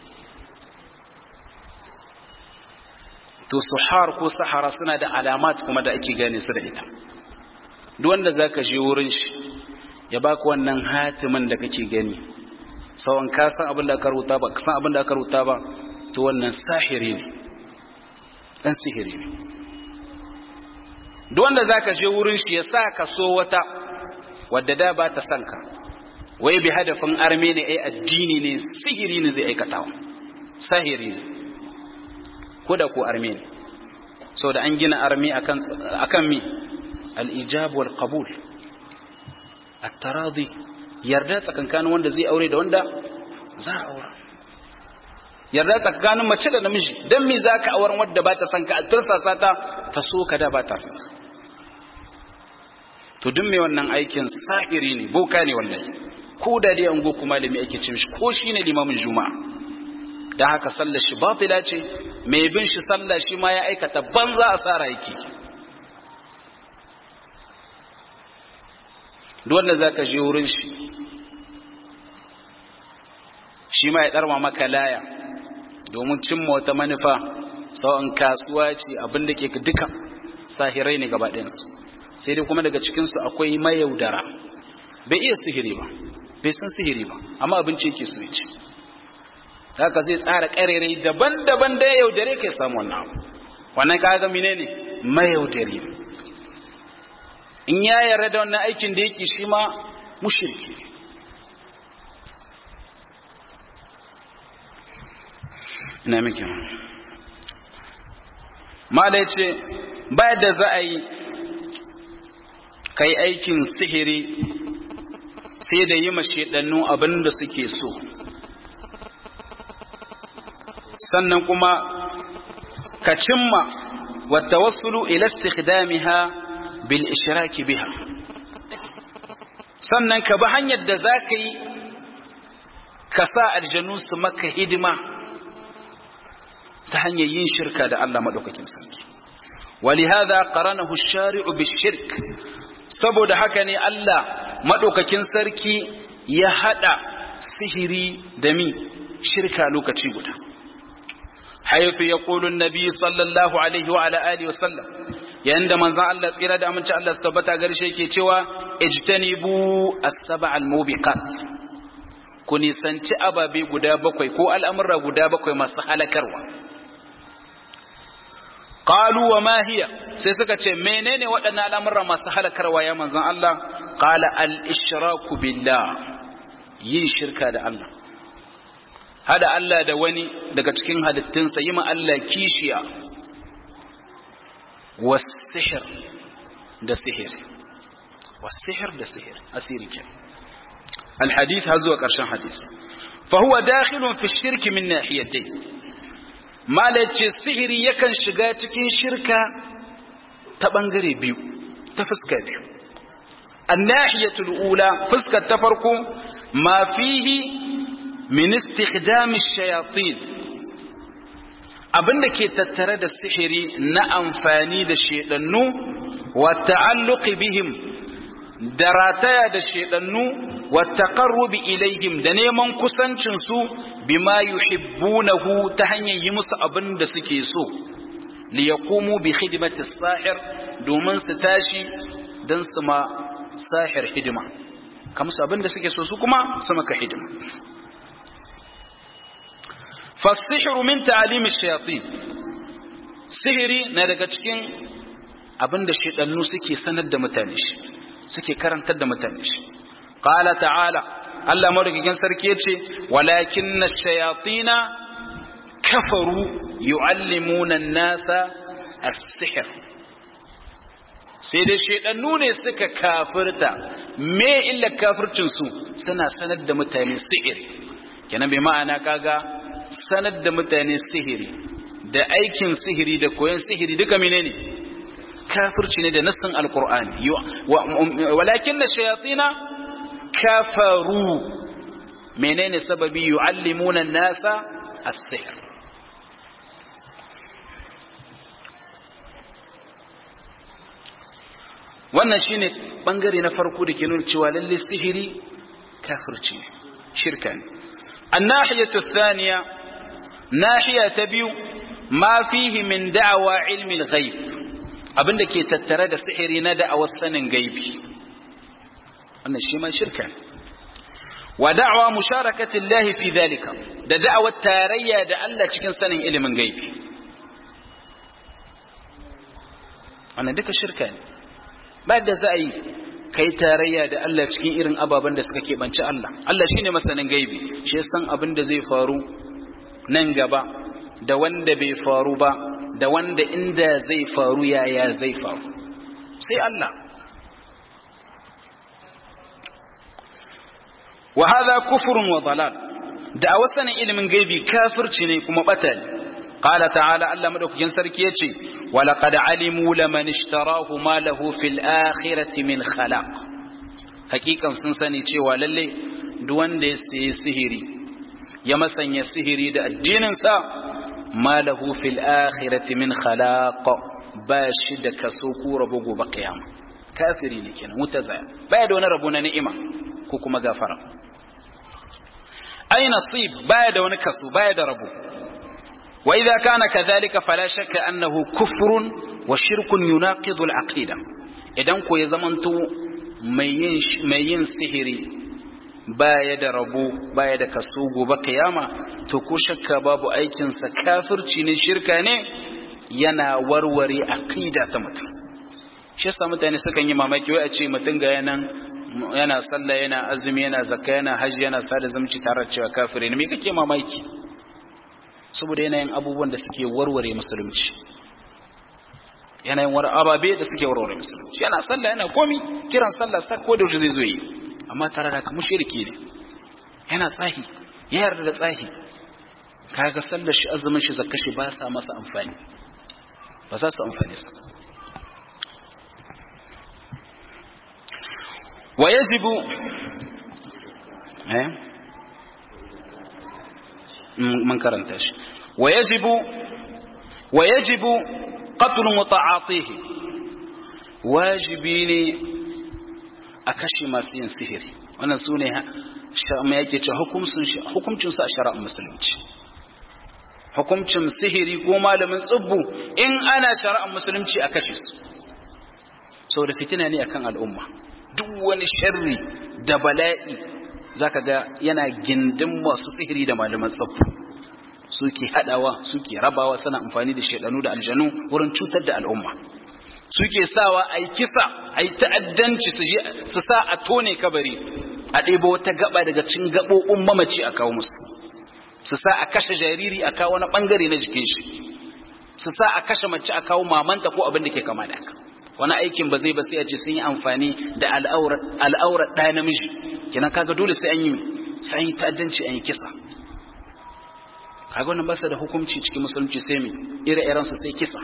To suhar ko sahara suna da alamat kuma da ake gane su da ita. Duk wanda zaka je wurin shi ya baka wannan hatimin da kake gani, sawan ka san abin da aka rubuta ba, ka san abin da aka rubuta ba, to wannan sahiri ne, dan sihiri ne. Duk wanda zaka je wurin shi ya sa ka so wata wadda da ba ta san ka, wai bi hadafin arme ne, ai addini ne, sihiri ne zai aikatawa, sahiri ne, ko da ko arme ne, saboda an gina arme akan mi al-ijab wal qabul, at-taradi, yarda tsakankanin wanda zai aure da wanda za a aura, yarda tsakanin mace da namiji. Dan me zaka auren wadda ba ta san ka, a tursasa ta so ka da ba ta san ka? To duk me wannan aikin sahiri ne, boka ne wallahi, ko da dai an go kuma malami ake ce mishi, ko shine limamin juma'a. Dan haka sallar shi batila ce, mai bin shi sallah shi ma ya aikata banza, asara yake. Duk wanda zaka je wurin shi, shi ma ya darma maka laya domin cimma wata manufa, sau'an kasuwa ce, abin da ke duka sahirai ne gaba ɗayansu. Sai dai kuma daga cikinsu akwai mayaudara, bai iya sihiri ba, bai san sihiri ba, amma abinci yake so ya ci. Haka zai tsara ƙarerai daban-daban da ya yaudare kai samu wannan abu. Wannan kaga menene? Mayaudari. In ya yarda da wannan aikin da yake, shi ma mushriki ne. Ina miki mala yace bayan da za a yi kai aikin sihiri sai da yi mashedannu abin da suke so, sannan kuma ka cimma wa tawassulu ila istikhdamiha bil ishraki biha, sannan ka bi hanyar da za ka yi ka sa aljanu su maka hidima ta hanyar yin shirka da Allah maɗaukakin sarki. ولهذا قرنه الشارع بالشرك saboda haka ne Allah maɗaukakin sarki ya haɗa sihiri da shirka lokaci guda. حيث يقول النبي صلى الله عليه وعلى آله وسلم يند من ذا الله tsira da aminci Allah su tabbata gare shi yake cewa ijtanibu as-sab'al mubiqat ku nisanci ababe guda bakwai ko al'amura guda bakwai masu halakarwa. qalu wa ma hiya sai suka ce menene waɗannan al'amura masu halakarwa ya manzon Allah? qala al-ishraku billah yin shirka da Allah, hada Allah da wani daga cikin halittunsa, yi ma Allah kishiya, wasihir da sihir, wasihir da sihir asiri ke alhadith har zuwa ƙarshen hadis. fa huwa dakhilun fi shirki min nahiyatai, malace sihiri yakan shiga cikin shirka ta bangare biyu, ta fuska biyu. an-nahiyatul ula, fuskar ta farko, ma fihi min istikhdami shayatin, abinda ke tattare da sihiri na amfani da shedannu wa ta'alluqi bihim, da rataya da shedannu wa taqarrubi ilaihim, da neman kusancin su bima yuhibbunahu, ta hanyar yi musu abin da suke so, li yaqumu bi khidmati as-sahir, domin su tashi dan su ma sahir hidima, kamar su abin da suke so su kuma su maka hidima. فالسحر من تعليم الشياطين، sihiri na daga cikin abinda shedannu suke sanar da mutane shi, suke karantar da mutane shi. qala ta'ala, Allah madaukakin sarki yace walakinna ash-shayatina kafaru yu'allimuna an-nasa as-sihr, sai dai shedannu ne suka kafirta. me illa kafircin su? suna sanar da mutane sihiri. kenan bai ma'ana kaga sanar da mutane sihiri da aikin sihiri da koyon sihiri duka menene? kafirci ne da nassin alqur'ani. walakin ash-shayatina kafaru, menene sababi? yu'allimuna an-nasa as-sihr. wannan shine bangare na farko da ke nuna cewa lalle sihiri kafirci ne, shirka ne. an-nahiyatu ath-thaniya, nahiya ta biyu, ma fihi min da'wa ilmi al-ghaib, abinda ke tattare da sihiri na da'awar sanin gaibi, wannan shi ma shirka ne. wa da'wa musharakati Allah fi dhalika, da da'awar tarayya da Allah cikin sanin ilimin gaibi, wannan duka shirka ne. ba da za a yi kai tarayya da Allah cikin irin ababen da suka keɓanci Allah. Allah shine masanin gaibi, shi san abin da zai faru nan gaba, da wanda bai faru ba, da wanda inda zai faru yaya zai faru, sai Allah. wa hadha kufrun wa dalal, da a wasanin ilimin gaibi kafirci ne kuma bata ne. qala ta'ala, Allah madaukakin sarki yace wa laqad alimu laman ishtarahu ma lahu fil akhirati min khalaq, hakikan sun sani cewa lalle duk wanda ya sayi sihiri, ya masanya sihiri da addininsa, ma lahu fil akhirati min khalaq, ba shi da kaso ko rabo gobe kiyama. kafiri ne kenan, mutazaya, baya da wani rabo na ni'ima ko kuma gafara. ay nasib, baya da wani kaso, baya da rabo. wa idza kana kadhalika fala shakka annahu kufrun wa shirkun yunaqidu al-aqida, idan ko ya zamanto mai yin sihiri baya da rabo, baya da kaso gobe kiyama, to ko shakka babu aikinsa kafirci ne, shirka ne, yana warware aqida ta mutum. shi yasa mutane sukan yi mamaki, wai a ce mutum ga yana sallah, yana azumi, yana zakka, yana haji, yana sada zumunci tare da cewa kafiri ne. me kake mamaki? saboda yanayin abubuwan da suke warware musulunci, yanayin ababe da suke warware musulunci. yana sallah, yana komi, kiran sallah sa ko da yaushe zai zo yi, amma tare da kuma shirki ne. yana tsahi, ya yarda da tsahi, kaga sallar shi, azumin shi, zakkar shi ba sa masa amfani, ba za su amfane sa. wa yajibu من karanta shi ويجب قتل متعاطيه wajibi ne a kashe masu yin sihiri wannan su ne mai yake ce hukuncinsu a shari'ar musulunci hukuncin sihiri ko malamin tsubbu in ana shari'ar musulunci a kashe su sau da fitina ne akan al'umma duk wani sharri da bala'i zaka ga yana gindin masu sihiri da malaman tsubbu suke hadawa suke rabawa suna amfani da shedanu da aljanu wurin cutar da al'umma suke sawa ai kisa ai ta'addanci su sa a tone kabari a ɗebo wata gaba daga cin gaɓoɓin mamaci a kawo musu su sa a kashe jariri a kawo wani ɓangare na jikin shi su sa a kashe mace a kawo mamanta ko abin da ke kama da haka wani aikin ba zai ba sai a ce sun yi amfani da al'aurar ɗaya namiji kenan kaga dole sai an yi ta'addanci an yi kisa kaga wannan ba su da hukunci cikin musulunci sai mai ire-iren su sai kisa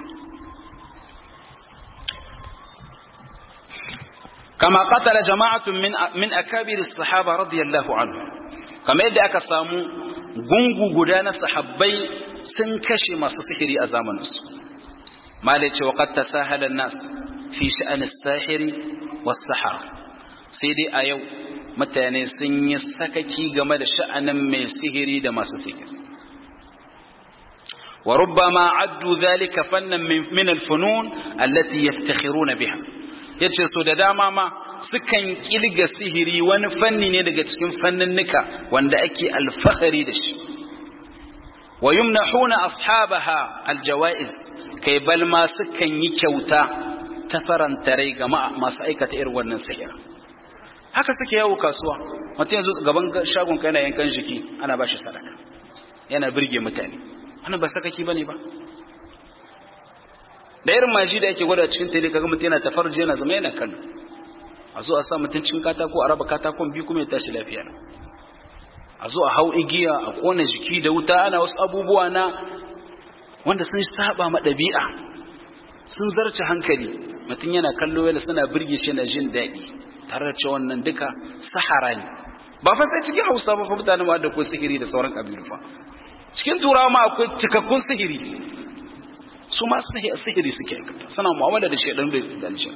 kama qatala jama'atun min akabir as-sahaba radiyallahu anhu kamar yadda aka samu gungu guda na sahabbai sun kashe masu sihiri a zamanin su malai ce wa qad tasahala an-nas fi sha'an as-sahiri was-sahara sai dai a yau mutane sun yi sakaki game da sha'anin mai sihiri da masu sihiri wa rubbama addu dhalika fannan min al-funun allati yaftakhiruna biha yace so da dama ma sukan kilga sihiri wani fanni ne daga cikin fanninnika wanda ake alfahari da shi wa yumnahuna ashabaha aljawaiz kai bal ma sukan yi kyauta ta faranta rai ga masu aikata irin wannan sihiri haka suke yawo kasuwa mutum yanzu gaban shagon kai yana yankan jiki ana bashi sadaka yana birge mutane wannan ba sakaki bane ba da irin maji da yake gwada cikin tele kaga mutum yana tafarji yana zama yana kallo a zo a sa mutuncin katako a raba katakon biyu kuma ya tashi lafiya a zo a hau igiya a kona jiki da wuta ana wasu abubuwa na wanda sun saba ma ɗabi'a sun zarce hankali mutum yana kallo yana suna birge shi na jin daɗi tare da cewa wannan duka sahara ne ba fa sai cikin Hausa ba fa mutane ma da ko sihiri da sauran kabilu fa cikin turawa ma akwai cikakkun sihiri su ma sihiri suke aikata suna mu'amala da shaidan da aljan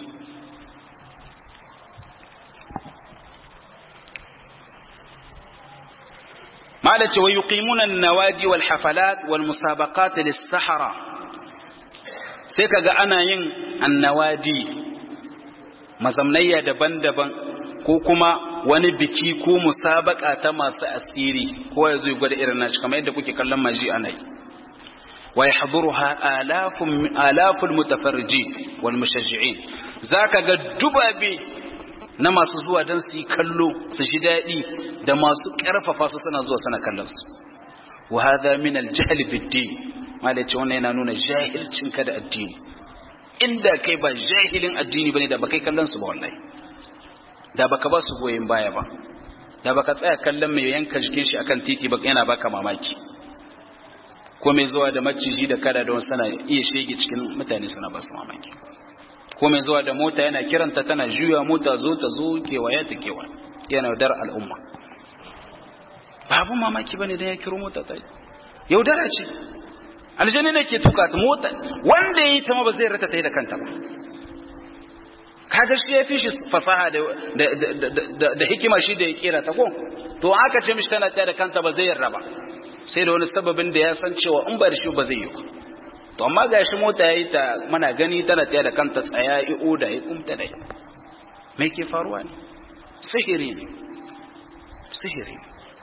mala ce wa yuqimuna an-nawaji wal hafalat wal musabaqat lis-sahara sai kaga ana yin annawadi mazamnayya daban-daban ko kuma wani biki ko musabaka ta masu asiri ko yazo ya gwada irin nashi kamar yadda kuke kallon maji ana yi ويحضرها آلاف المتفرجين والمشجعين ذاك قد دبابي نما سزوا دان سي كلو سجي دادي da masu karfafa su suna zuwa sana kallon su wa hadha min al-jahl bid-din malaci wannan yana nuna jahilcin ka da addini inda kai ba jahilin addini bane da baka kallon su ba wallahi da baka ba su goyen baya ba da baka tsaya kallon mai yanka jikin shi akan titi ba yana baka mamaki ko mai zuwa da maciji da kada don sana iya shege cikin mutane suna ba su mamaki ko mai zuwa da mota yana kiranta tana juya mota zo ta zo kewaya ta kewa yana yaudar al'umma babu mamaki bane dan ya kiro mota ta yaudara ce aljanna ne ke tuka ta mota wanda yayi ta ma ba zai rata ta yi da kanta ba kaga shi ya fi shi fasaha da hikima shi da ya kera ta ko to aka ce mishi tana ta da kanta ba zai yarda ba sai da wani sababin da ya san cewa in ba da shi ba zai yi to amma ga shi mota yayi ta mana gani tana taya da kanta tsaya i'o da ya kumta dai me ke faruwa ne sihiri ne sihiri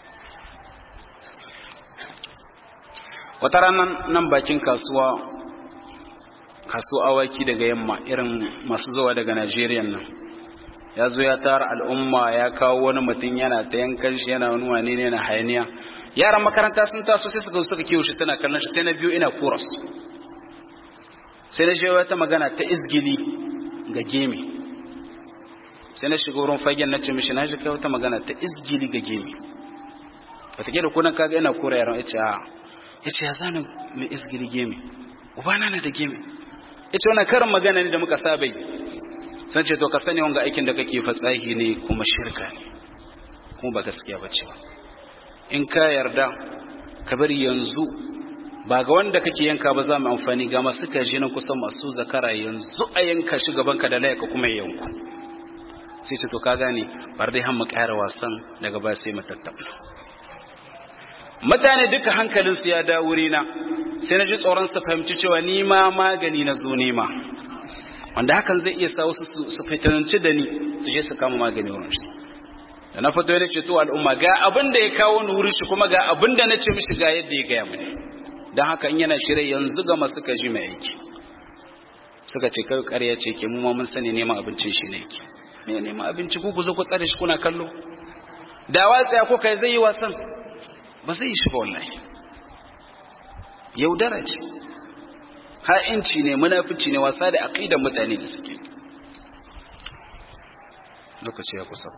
wata ranar nan bakin kasuwa awaki daga yamma irin masu zuwa daga Najeriya nan ya zo ya tara al'umma ya kawo wani mutum yana ta yankan shi yana wani wane ne na hayaniya yaran makaranta sun taso sai suka kiyo shi suna kallon shi sai na biyu ina kuras sai na shewa ta magana ta izgili ga gemi sai na shiga wurin fagen na ce mishi na shiga wata magana ta izgili ga gemi wata ke da kunan kaga ina kura yaran ya ce ya zana mai izgili gemi ubana na da gemi ya ce wannan karin magana ne da muka saba yi sun ce to ka sani wanga aikin da kake fatsahi ne kuma shirka ne kuma ba gaskiya bace ba in ka yarda ka bari yanzu ba ga wanda kake yanka ba za mu amfani ga masu kaji nan kusan masu zakara yanzu a yanka shi gaban ka da layaka kuma yanku sai to ka gane bar dai han mu ƙara wasan daga ba sai mu tattauna mutane duka hankalin su ya dawo wurina sai na ji tsoron su fahimci cewa ni ma magani na zo nema wanda hakan zai iya sa wasu su fitanci da ni su je su kama magani wurin shi da na fito ne ce to al'umma ga abin da ya kawo ni wurin shi kuma ga abin da na ce mishi ga yadda ya gaya mini don haka in yana shirye yanzu ga masu kaji mai aiki suka ce kai ƙarya ce ke mu ma mun sani neman abincin shi ne yake me neman abinci ku zo ku tsare shi kuna kallo da watsaya ko kai zai yi wasan ba zai yi shi ba wallahi yaudara ce ha'inci ne munafici ne wasa da aqidar mutane da suke lokaci ya kusa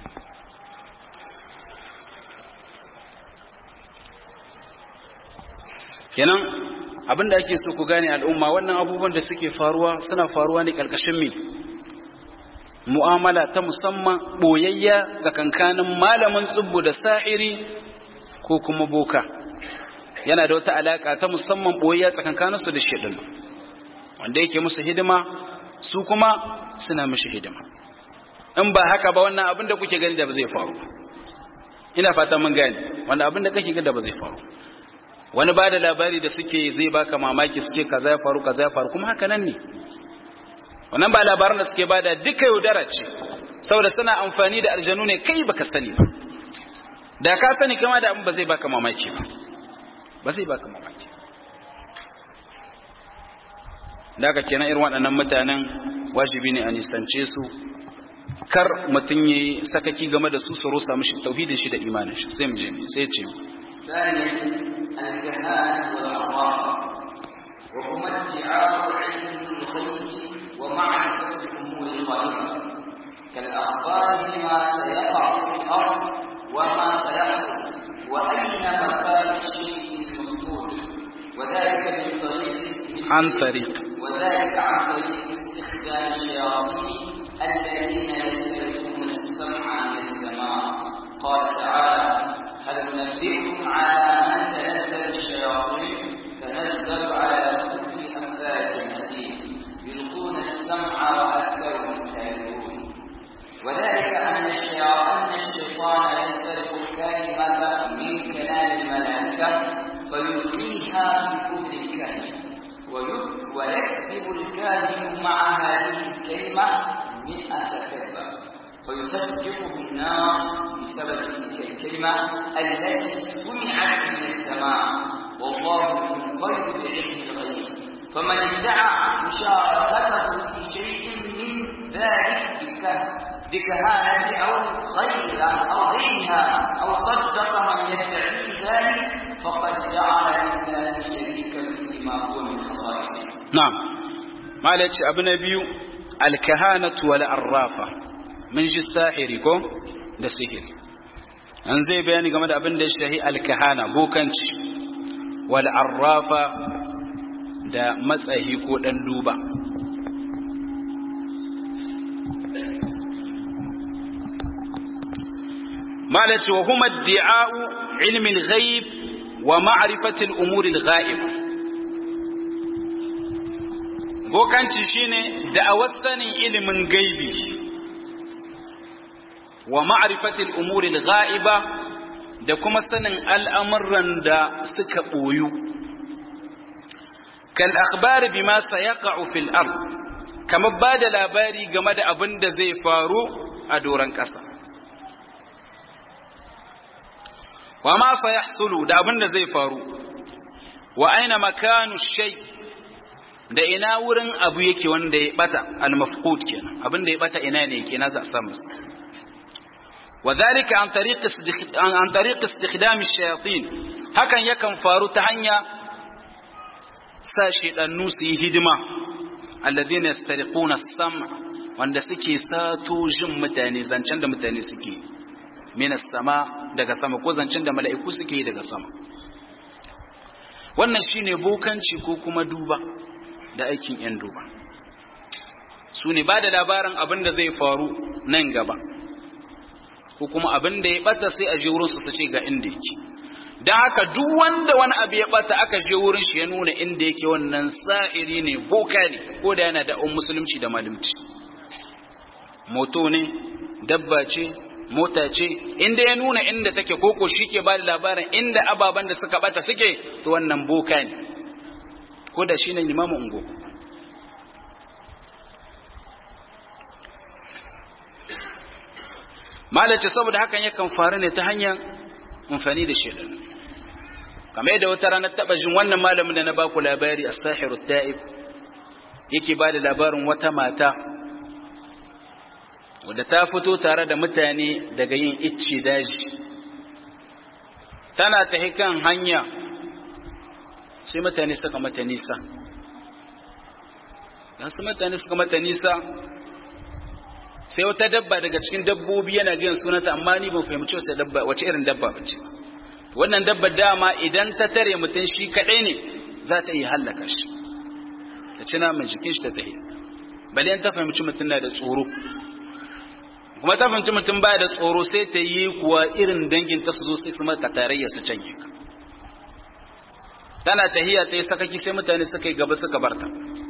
kenan abinda ake so ku gane al'umma wannan abubuwan da suke faruwa suna faruwa ne karkashin me mu'amala ta musamman boyayya tsakankanin malamin tsubbu da sa'iri ko kuma boka yana da wata alaka ta musamman boyayya tsakankanin su da shedin wanda yake musu hidima su kuma suna mishi hidima in ba haka ba wannan abin da kuke gani da ba zai faru ina fata mun gane wannan abin da kake gani da ba zai faru wani ba da labari da suke zai baka mamaki suke kaza ya faru kuma haka nan ne wannan ba labaran da suke bada duka yaudara ce saboda suna amfani da aljanu ne kai baka sani ba da ka sani kama da abin ba zai baka mamaki ba zai baka mamaki da ka kenan irin waɗannan mutanen wajibi ne a nisance su kar mutum yayi sakaki game da su su rusa mishi tauhidin shi da imanin shi sai mu je sai ce الكهانة والأرواح وهما ادعاء علم الغيب ومعرفة الأمور الغيبة كالأخبار بما سيقع في الأرض وما سيحصل وأين مكان الشيء المذكور وذلك عن طريق استخدام الشياطين الذين يسترقون السمع من السماء قال تعالى هل ننبئكم على من تنزل الشياطين تنزل على كل أفاك أثيم يلقون السمع وأكثرهم كاذبون وذلك أن الشيطان يسترق الكلمة من كلام الملائكة فيلقيها بكل الكلمة ويكذب الكاذب مع هذه الكلمة 100 كذبة فيصدقه الناس بسبب تلك الكلمة التي سمعت من السماء والله منفرد بعلم الغيب فمن ادعى مشاركته في شيء من ذلك بكهانة أو غيرها أو صدق من يدعي ذلك فقد جعل لله شريكا فيما هو من خصائصه. نعم ما لك أبو نبي الكهانة والعرافة من ji sahiri ko da sihiri an zai bayani game da abin da ya shahi alkahana bokanci wal arrafa da matsayi ko dan duba malaci wa huma iddi'a'u ilmi al-ghaib wa ma'rifati al-umuri al-ghaib bokanci shine da'awar sanin ilimin gaibi wa ma'rifatil umuri al-ghaiba da kuma sanin al'amuran da suka boyu kal akhbar bima sayaqa'u fil ard kama bada labari game da abin da zai faru a doran kasa wa ma sayahsulu da abin da zai faru wa aina makanu shay da ina wurin abu yake wanda ya bata al-mafqud kenan abin da ya bata ina ne yake na za a samu وذلك عن طريق استخدام الشياطين هكذا يكن فارو تهنيا ساشي النوسي هدما الذين يسترقون السمع wanda suke sato jin mutane zancen da mutane suke minas sama daga sama ko zancen da mala'iku suke daga sama wannan shine bokanci ko kuma duba da aikin yan duba su ne ba da labarin abin da zai faru nan gaba ko kuma abin da ya bata sai a je wurinsu su ce ga inda yake. don haka duk wanda wani abu ya bata aka je wurin shi ya nuna inda yake, wannan sa'iri ne, boka ne, ko da yana da musulunci da malimci. Moto ne, dabba ce, mota ce, inda ya nuna inda take koko shi ke ba da labarin inda ababen da suka bata suke, to wannan boka ne, ko da shi ne limamin ungo. Malace saboda hakan yakan faru ne ta hanyar amfani da shaidan. Kamar yadda wata ranar taɓa jin wannan malamin da na baku labari, as-sahiru ta'ib, yake ba da labarin wata mata wadda ta fito tare da mutane daga yin icce daji. Tana ta kan hanya sai mutane suka mata nisa. Yansu mutane suka mata nisa, sai wata dabba daga cikin dabbobi yana ganin sunanta, amma ni ban fahimci wace irin dabba ba ce. Wannan dabba dama idan ta tare mutum shi kadai ne za ta iya hallaka shi, ta ci naman jikin shi ta tahi. Bale ta fahimci mutum na da tsoro, kuma ta fahimci mutum baya da tsoro, sai ta yi kuwa irin dangin ta su zo sai su maka tarayya su canye ka. Tana tahiya ta yi sakaki sai mutane suka yi gaba suka barta.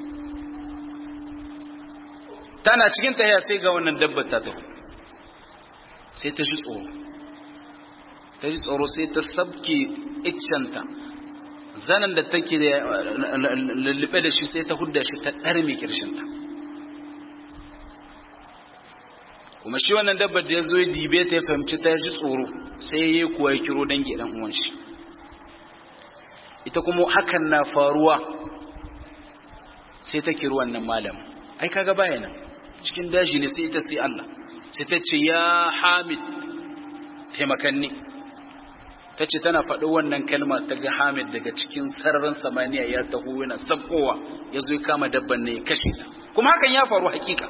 Tana cikin tahiya sai ga wannan dabbar ta taho, sai ta ji tsoro. Ta ji tsoro sai ta sabke iccenta, zanen da take lullube da shi sai ta hudda shi ta ɗarme kirshinta. Kuma shi wannan dabbar da ya zo ya dibe ta ya fahimci ta ji tsoro, sai ya yi kuwa ya kiro dangi ɗan uwan shi. Ita kuma hakan na faruwa sai ta kiro wannan malam. Ai kaga baya nan cikin daji ne, sai ita sai Allah, sai ta ce ya Hamid taimakanni. Ta ce tana faɗi wannan kalma ta ga Hamid daga cikin sararin samaniya ya taho yana sabkowa, ya zo ya kama dabban ne ya kashe ta. Kuma hakan ya faru hakika.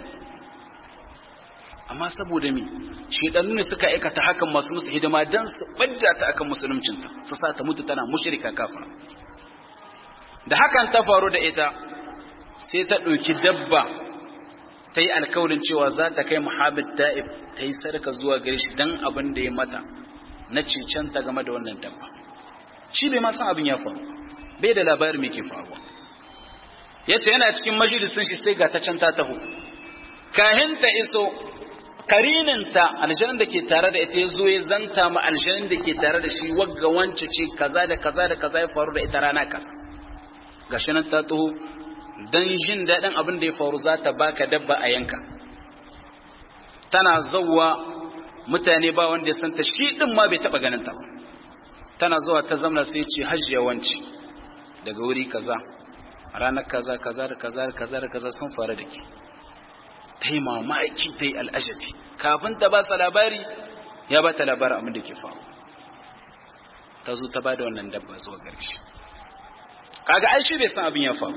Amma saboda me shedannu ne suka aikata hakan masu musu hidima dan su badda ta akan musuluncinta, su sa ta mutu tana mushrika kafira. Da hakan ta faru da ita, sai ta ɗauki dabba ta yi alkawarin cewa za ta kai Muhammad Ta'ib ta yi sadaka zuwa gare shi dan abin da ya mata na cincanta game da wannan dabba. Shi bai ma san abin ya faru, bai da labarin me ke faruwa. Yace yana cikin majalisin shi sai ga ta can ta taho. Kahin ta iso, karininta aljanin da ke tare da ita ya zo ya zanta ma aljanin da ke tare da shi, wagga wance ce kaza da kaza da kaza ya faru da ita rana kaza. Gashi nan ta taho dan jin daɗin abin da ya faru, za ta baka dabba a yanka. Tana zauwa mutane ba wanda ya santa, shi din ma bai taba ganin ta ba. Tana zuwa ta zamna sai ce hajjiya wanci daga wuri kaza ranar kaza kaza da kaza da kaza da kaza sun faru da ke. Ta yi mamaki, ta yi al'ajabi. Kafin ta ba sa labari, ya ba ta labarin abin da ke faru. Ta zo ta ba da wannan dabba zuwa gare shi. Kaga ai shi bai san abin ya faru,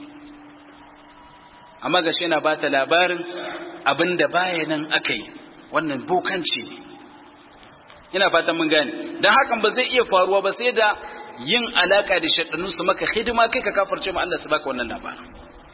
amma gashi yana ba ta labarin abin da baya nan aka yi. Wannan bokanci ne. Ina fatan mun gane. Don hakan ba zai iya faruwa ba sai da yin alaka da shaɗannu su maka hidima, kai ka kafarce ma Allah su baka wannan labarin.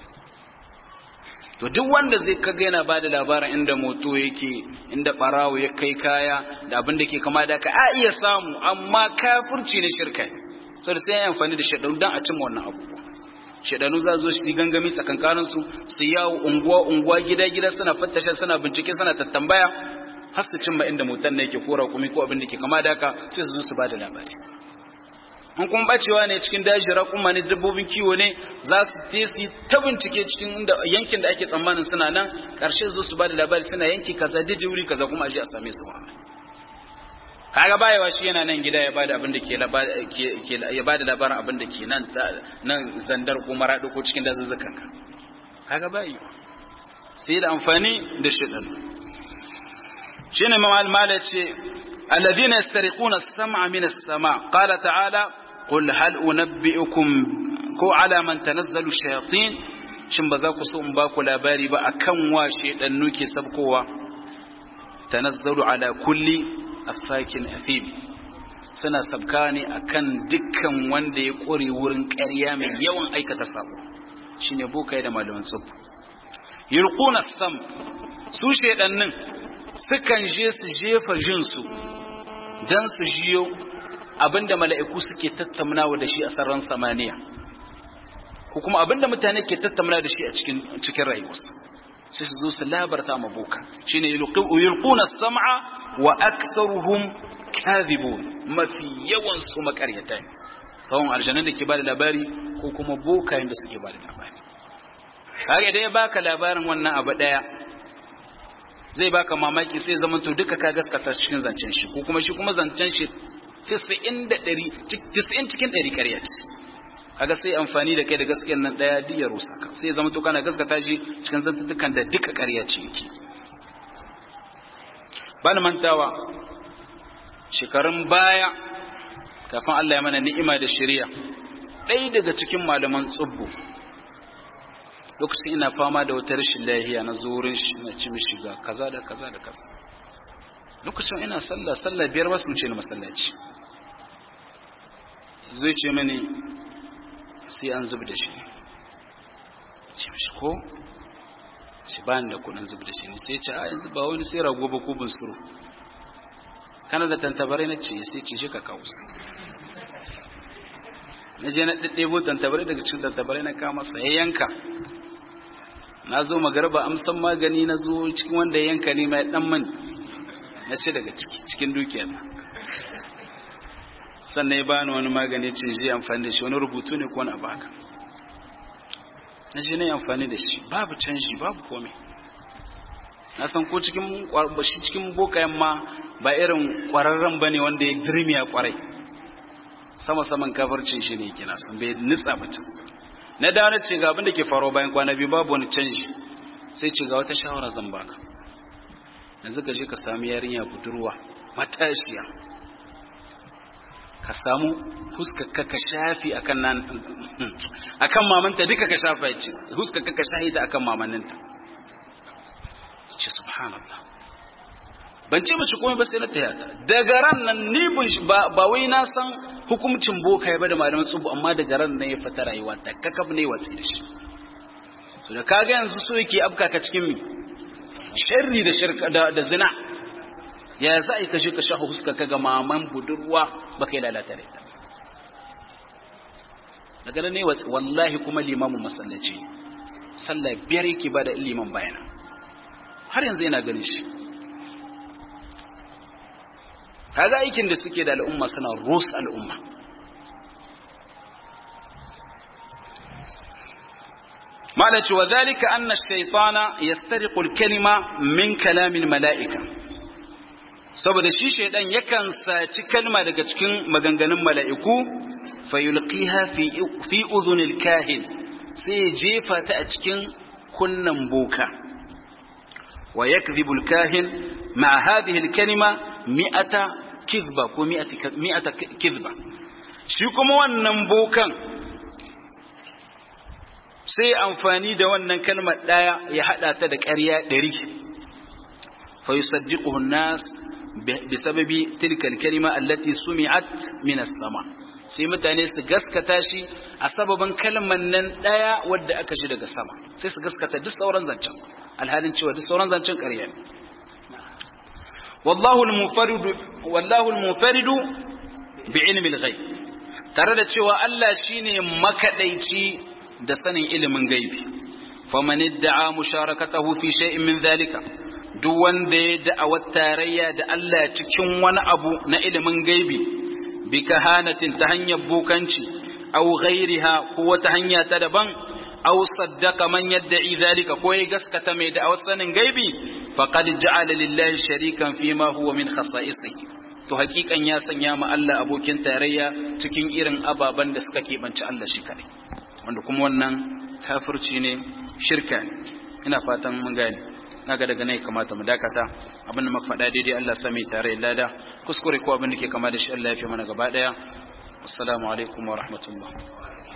To duk wanda zai kaga yana bada labarin inda moto yake, inda barawo ya kai kaya da abin da ke kama da ka a iya samu, amma kafirci ne, shirka. Sai sai ya amfani da shaɗanu dan a cimma wannan abubuwa. Shaɗanu za zo shi gangami tsakankanin su yawo unguwa gida suna fattashe, suna bincike, suna tattambaya har su cimma inda motan ne yake kora kuma ko abin da ke kama da ka, sai su zo su bada labari. in kuma bacewa ne cikin daji raƙuma ne dabbobin kiwo ne za su je su ta bincike cikin yankin da ake tsammanin suna nan ƙarshe su ba da labari suna yanki kaza daidai wuri kaza kuma aje a same su ba kaga bayewa shi yana nan gida ya bada abin da ke ya bada labarin abin da ke nan zandar ko marado ko cikin dazuzzukan ka kaga bayewa sai da amfani da shedan shine mala ce alladhina yastariquna as-sam'a min as-sama' qala ta'ala qul hal unabbi'ukum ko ala man tanazzalu shayatin shin ba za ku so in ba ku labari ba akan wa shedannu ke sabkowa tanazzalu ala kulli afakin athib suna sabka ne akan dukkan wanda ya kore wurin ƙarya mai yawan aikata sabo shine bokai da malaman tsubbu yulquna sam su shedannin sukan je su jefa jinsu dan su jiyo abinda mala'iku suke tattaunawa da shi a sararin samaniya ko kuma abinda mutane ke tattauna da shi a cikin rayuwarsu sai su zo su labarta ma boka shine yulquna sam'a wa aktharuhum kadhibun mafi yawan su makaryata ne sawon aljannan da ke bada labari ko kuma bokayen da suke bada labari kage dai baka labarin wannan abu daya zai baka mamaki sai zaman to duka ka gaskata cikin zancen shi ko kuma shi kuma zancen shi 90 cikin 100 ƙarya ce kaga sai amfani da kai da gaskiyar nan daya diyar rusaka sai zaman to kana gaskata shi cikin zantukan da duka ƙarya ce yake bani mantawa shekarun baya kafin Allah ya mana ni'ima da shari'a ɗaya daga cikin malaman tsubbu lokacin ina fama da wata rashin lafiya na zurin shi na ci mishi ga kaza da kaza da kaza lokacin ina sallah biyar wasu mun ce na masallaci zai ce mani sai an zub da shi ce mishi ko shi ba ni da kudin zub da shi ne sai ce a yanzu ba wani sai rago ba ko bunsuru kana da tantabarai na ce sai ce shi ka kawo su na je na ɗaɗɗebo tantabarai daga cikin tantabarai na kama sa ya yanka na zo magarba amsan magani na zo cikin wanda ya yanka ne mai ɗan mani na ce daga cikin dukiyar na sannan ya bani wani magani ce je amfani da shi wani rubutu ne ko wani abu haka na je na yi amfani da shi babu canji babu komai na san ko cikin bokayen ma ba irin kwararren bane wanda ya dirmiya kwarai sama-saman kafarcin shi ne yake nasan bai nitsa mutum na dawo na ce ga abin da ke faruwa bayan kwana biyu babu wani canji sai ce ga wata shawara zan baka yanzu ka je ka sami yarinya budurwa matashiya ka samu fuskar ka shafi akan nan akan mamanta duka ka shafa ya ce fuskar ka shahi ta akan mamanninta ce subhanallah ban ce mashi komai ba sai na tayata daga ran nan ni ba wai na san hukuncin boka ya bada malaman tsubu amma daga ran nan ya fita rayuwa ta kakab ne watsi da shi to da kaga yanzu so yake afka ka cikin mi sharri da shirka da zina ya za ka je ka shafa huska ka ga maman budurwa baka yi lalata da ita daga nan ne watsi wallahi kuma limamin masallaci sallah biyar yake bada liman bayana har yanzu yana ganin shi kaga aikin da suke da al'umma suna rus al'umma malaci wa zalika anna ash-shaytana yastariqu al-kalima min kalam al-mala'ika saboda shi shaydan yakan saci kalma daga cikin maganganun mala'iku fayulqiha fi udhun al-kahin sai jefa ta a cikin kunnan boka wa yakdhibu al-kahin ma hadhihi al-kalima mi'ata kizba ko mi'ata kizba shi kuma wannan bokan sai amfani da wannan kalmar daya ya hada ta da ƙarya 100 fa yusaddiquhu an-nas bisababi tilka al-kalima allati sumi'at min as-sama sai mutane su gaskata shi a sababin kalmar nan daya wadda aka ji daga sama sai su gaskata duk sauran zancen alhalin cewa duk sauran zancen ƙarya ne والله المنفرد بعلم الغيب tare da cewa Allah shine makadaici da sanin ilimin gaibi faman idda'a musharakatahu fi shay'in min zalika duk wanda ya da'awa tarayya da Allah cikin wani abu na ilimin gaibi bi kahanatin ta hanyar bokanci aw ghairiha ko wata hanya ta daban aw saddaqa man yad'i zalika ko ya gaskata mai da'awar sanin gaibi faqad ja'ala lillahi sharikan fima huwa min khasa'isihi to hakikan ya sanya ma Allah abokin tarayya cikin irin ababan da suka kebanci Allah shi kadai wanda kuma wannan kafirci ne shirka ne ina fatan mun gane naga daga nan kamata mu dakata abin da muka faɗa daidai Allah sami tare lada kuskure ko abin da ke kama da shi Allah ya fi mana gaba daya assalamu alaikum wa rahmatullah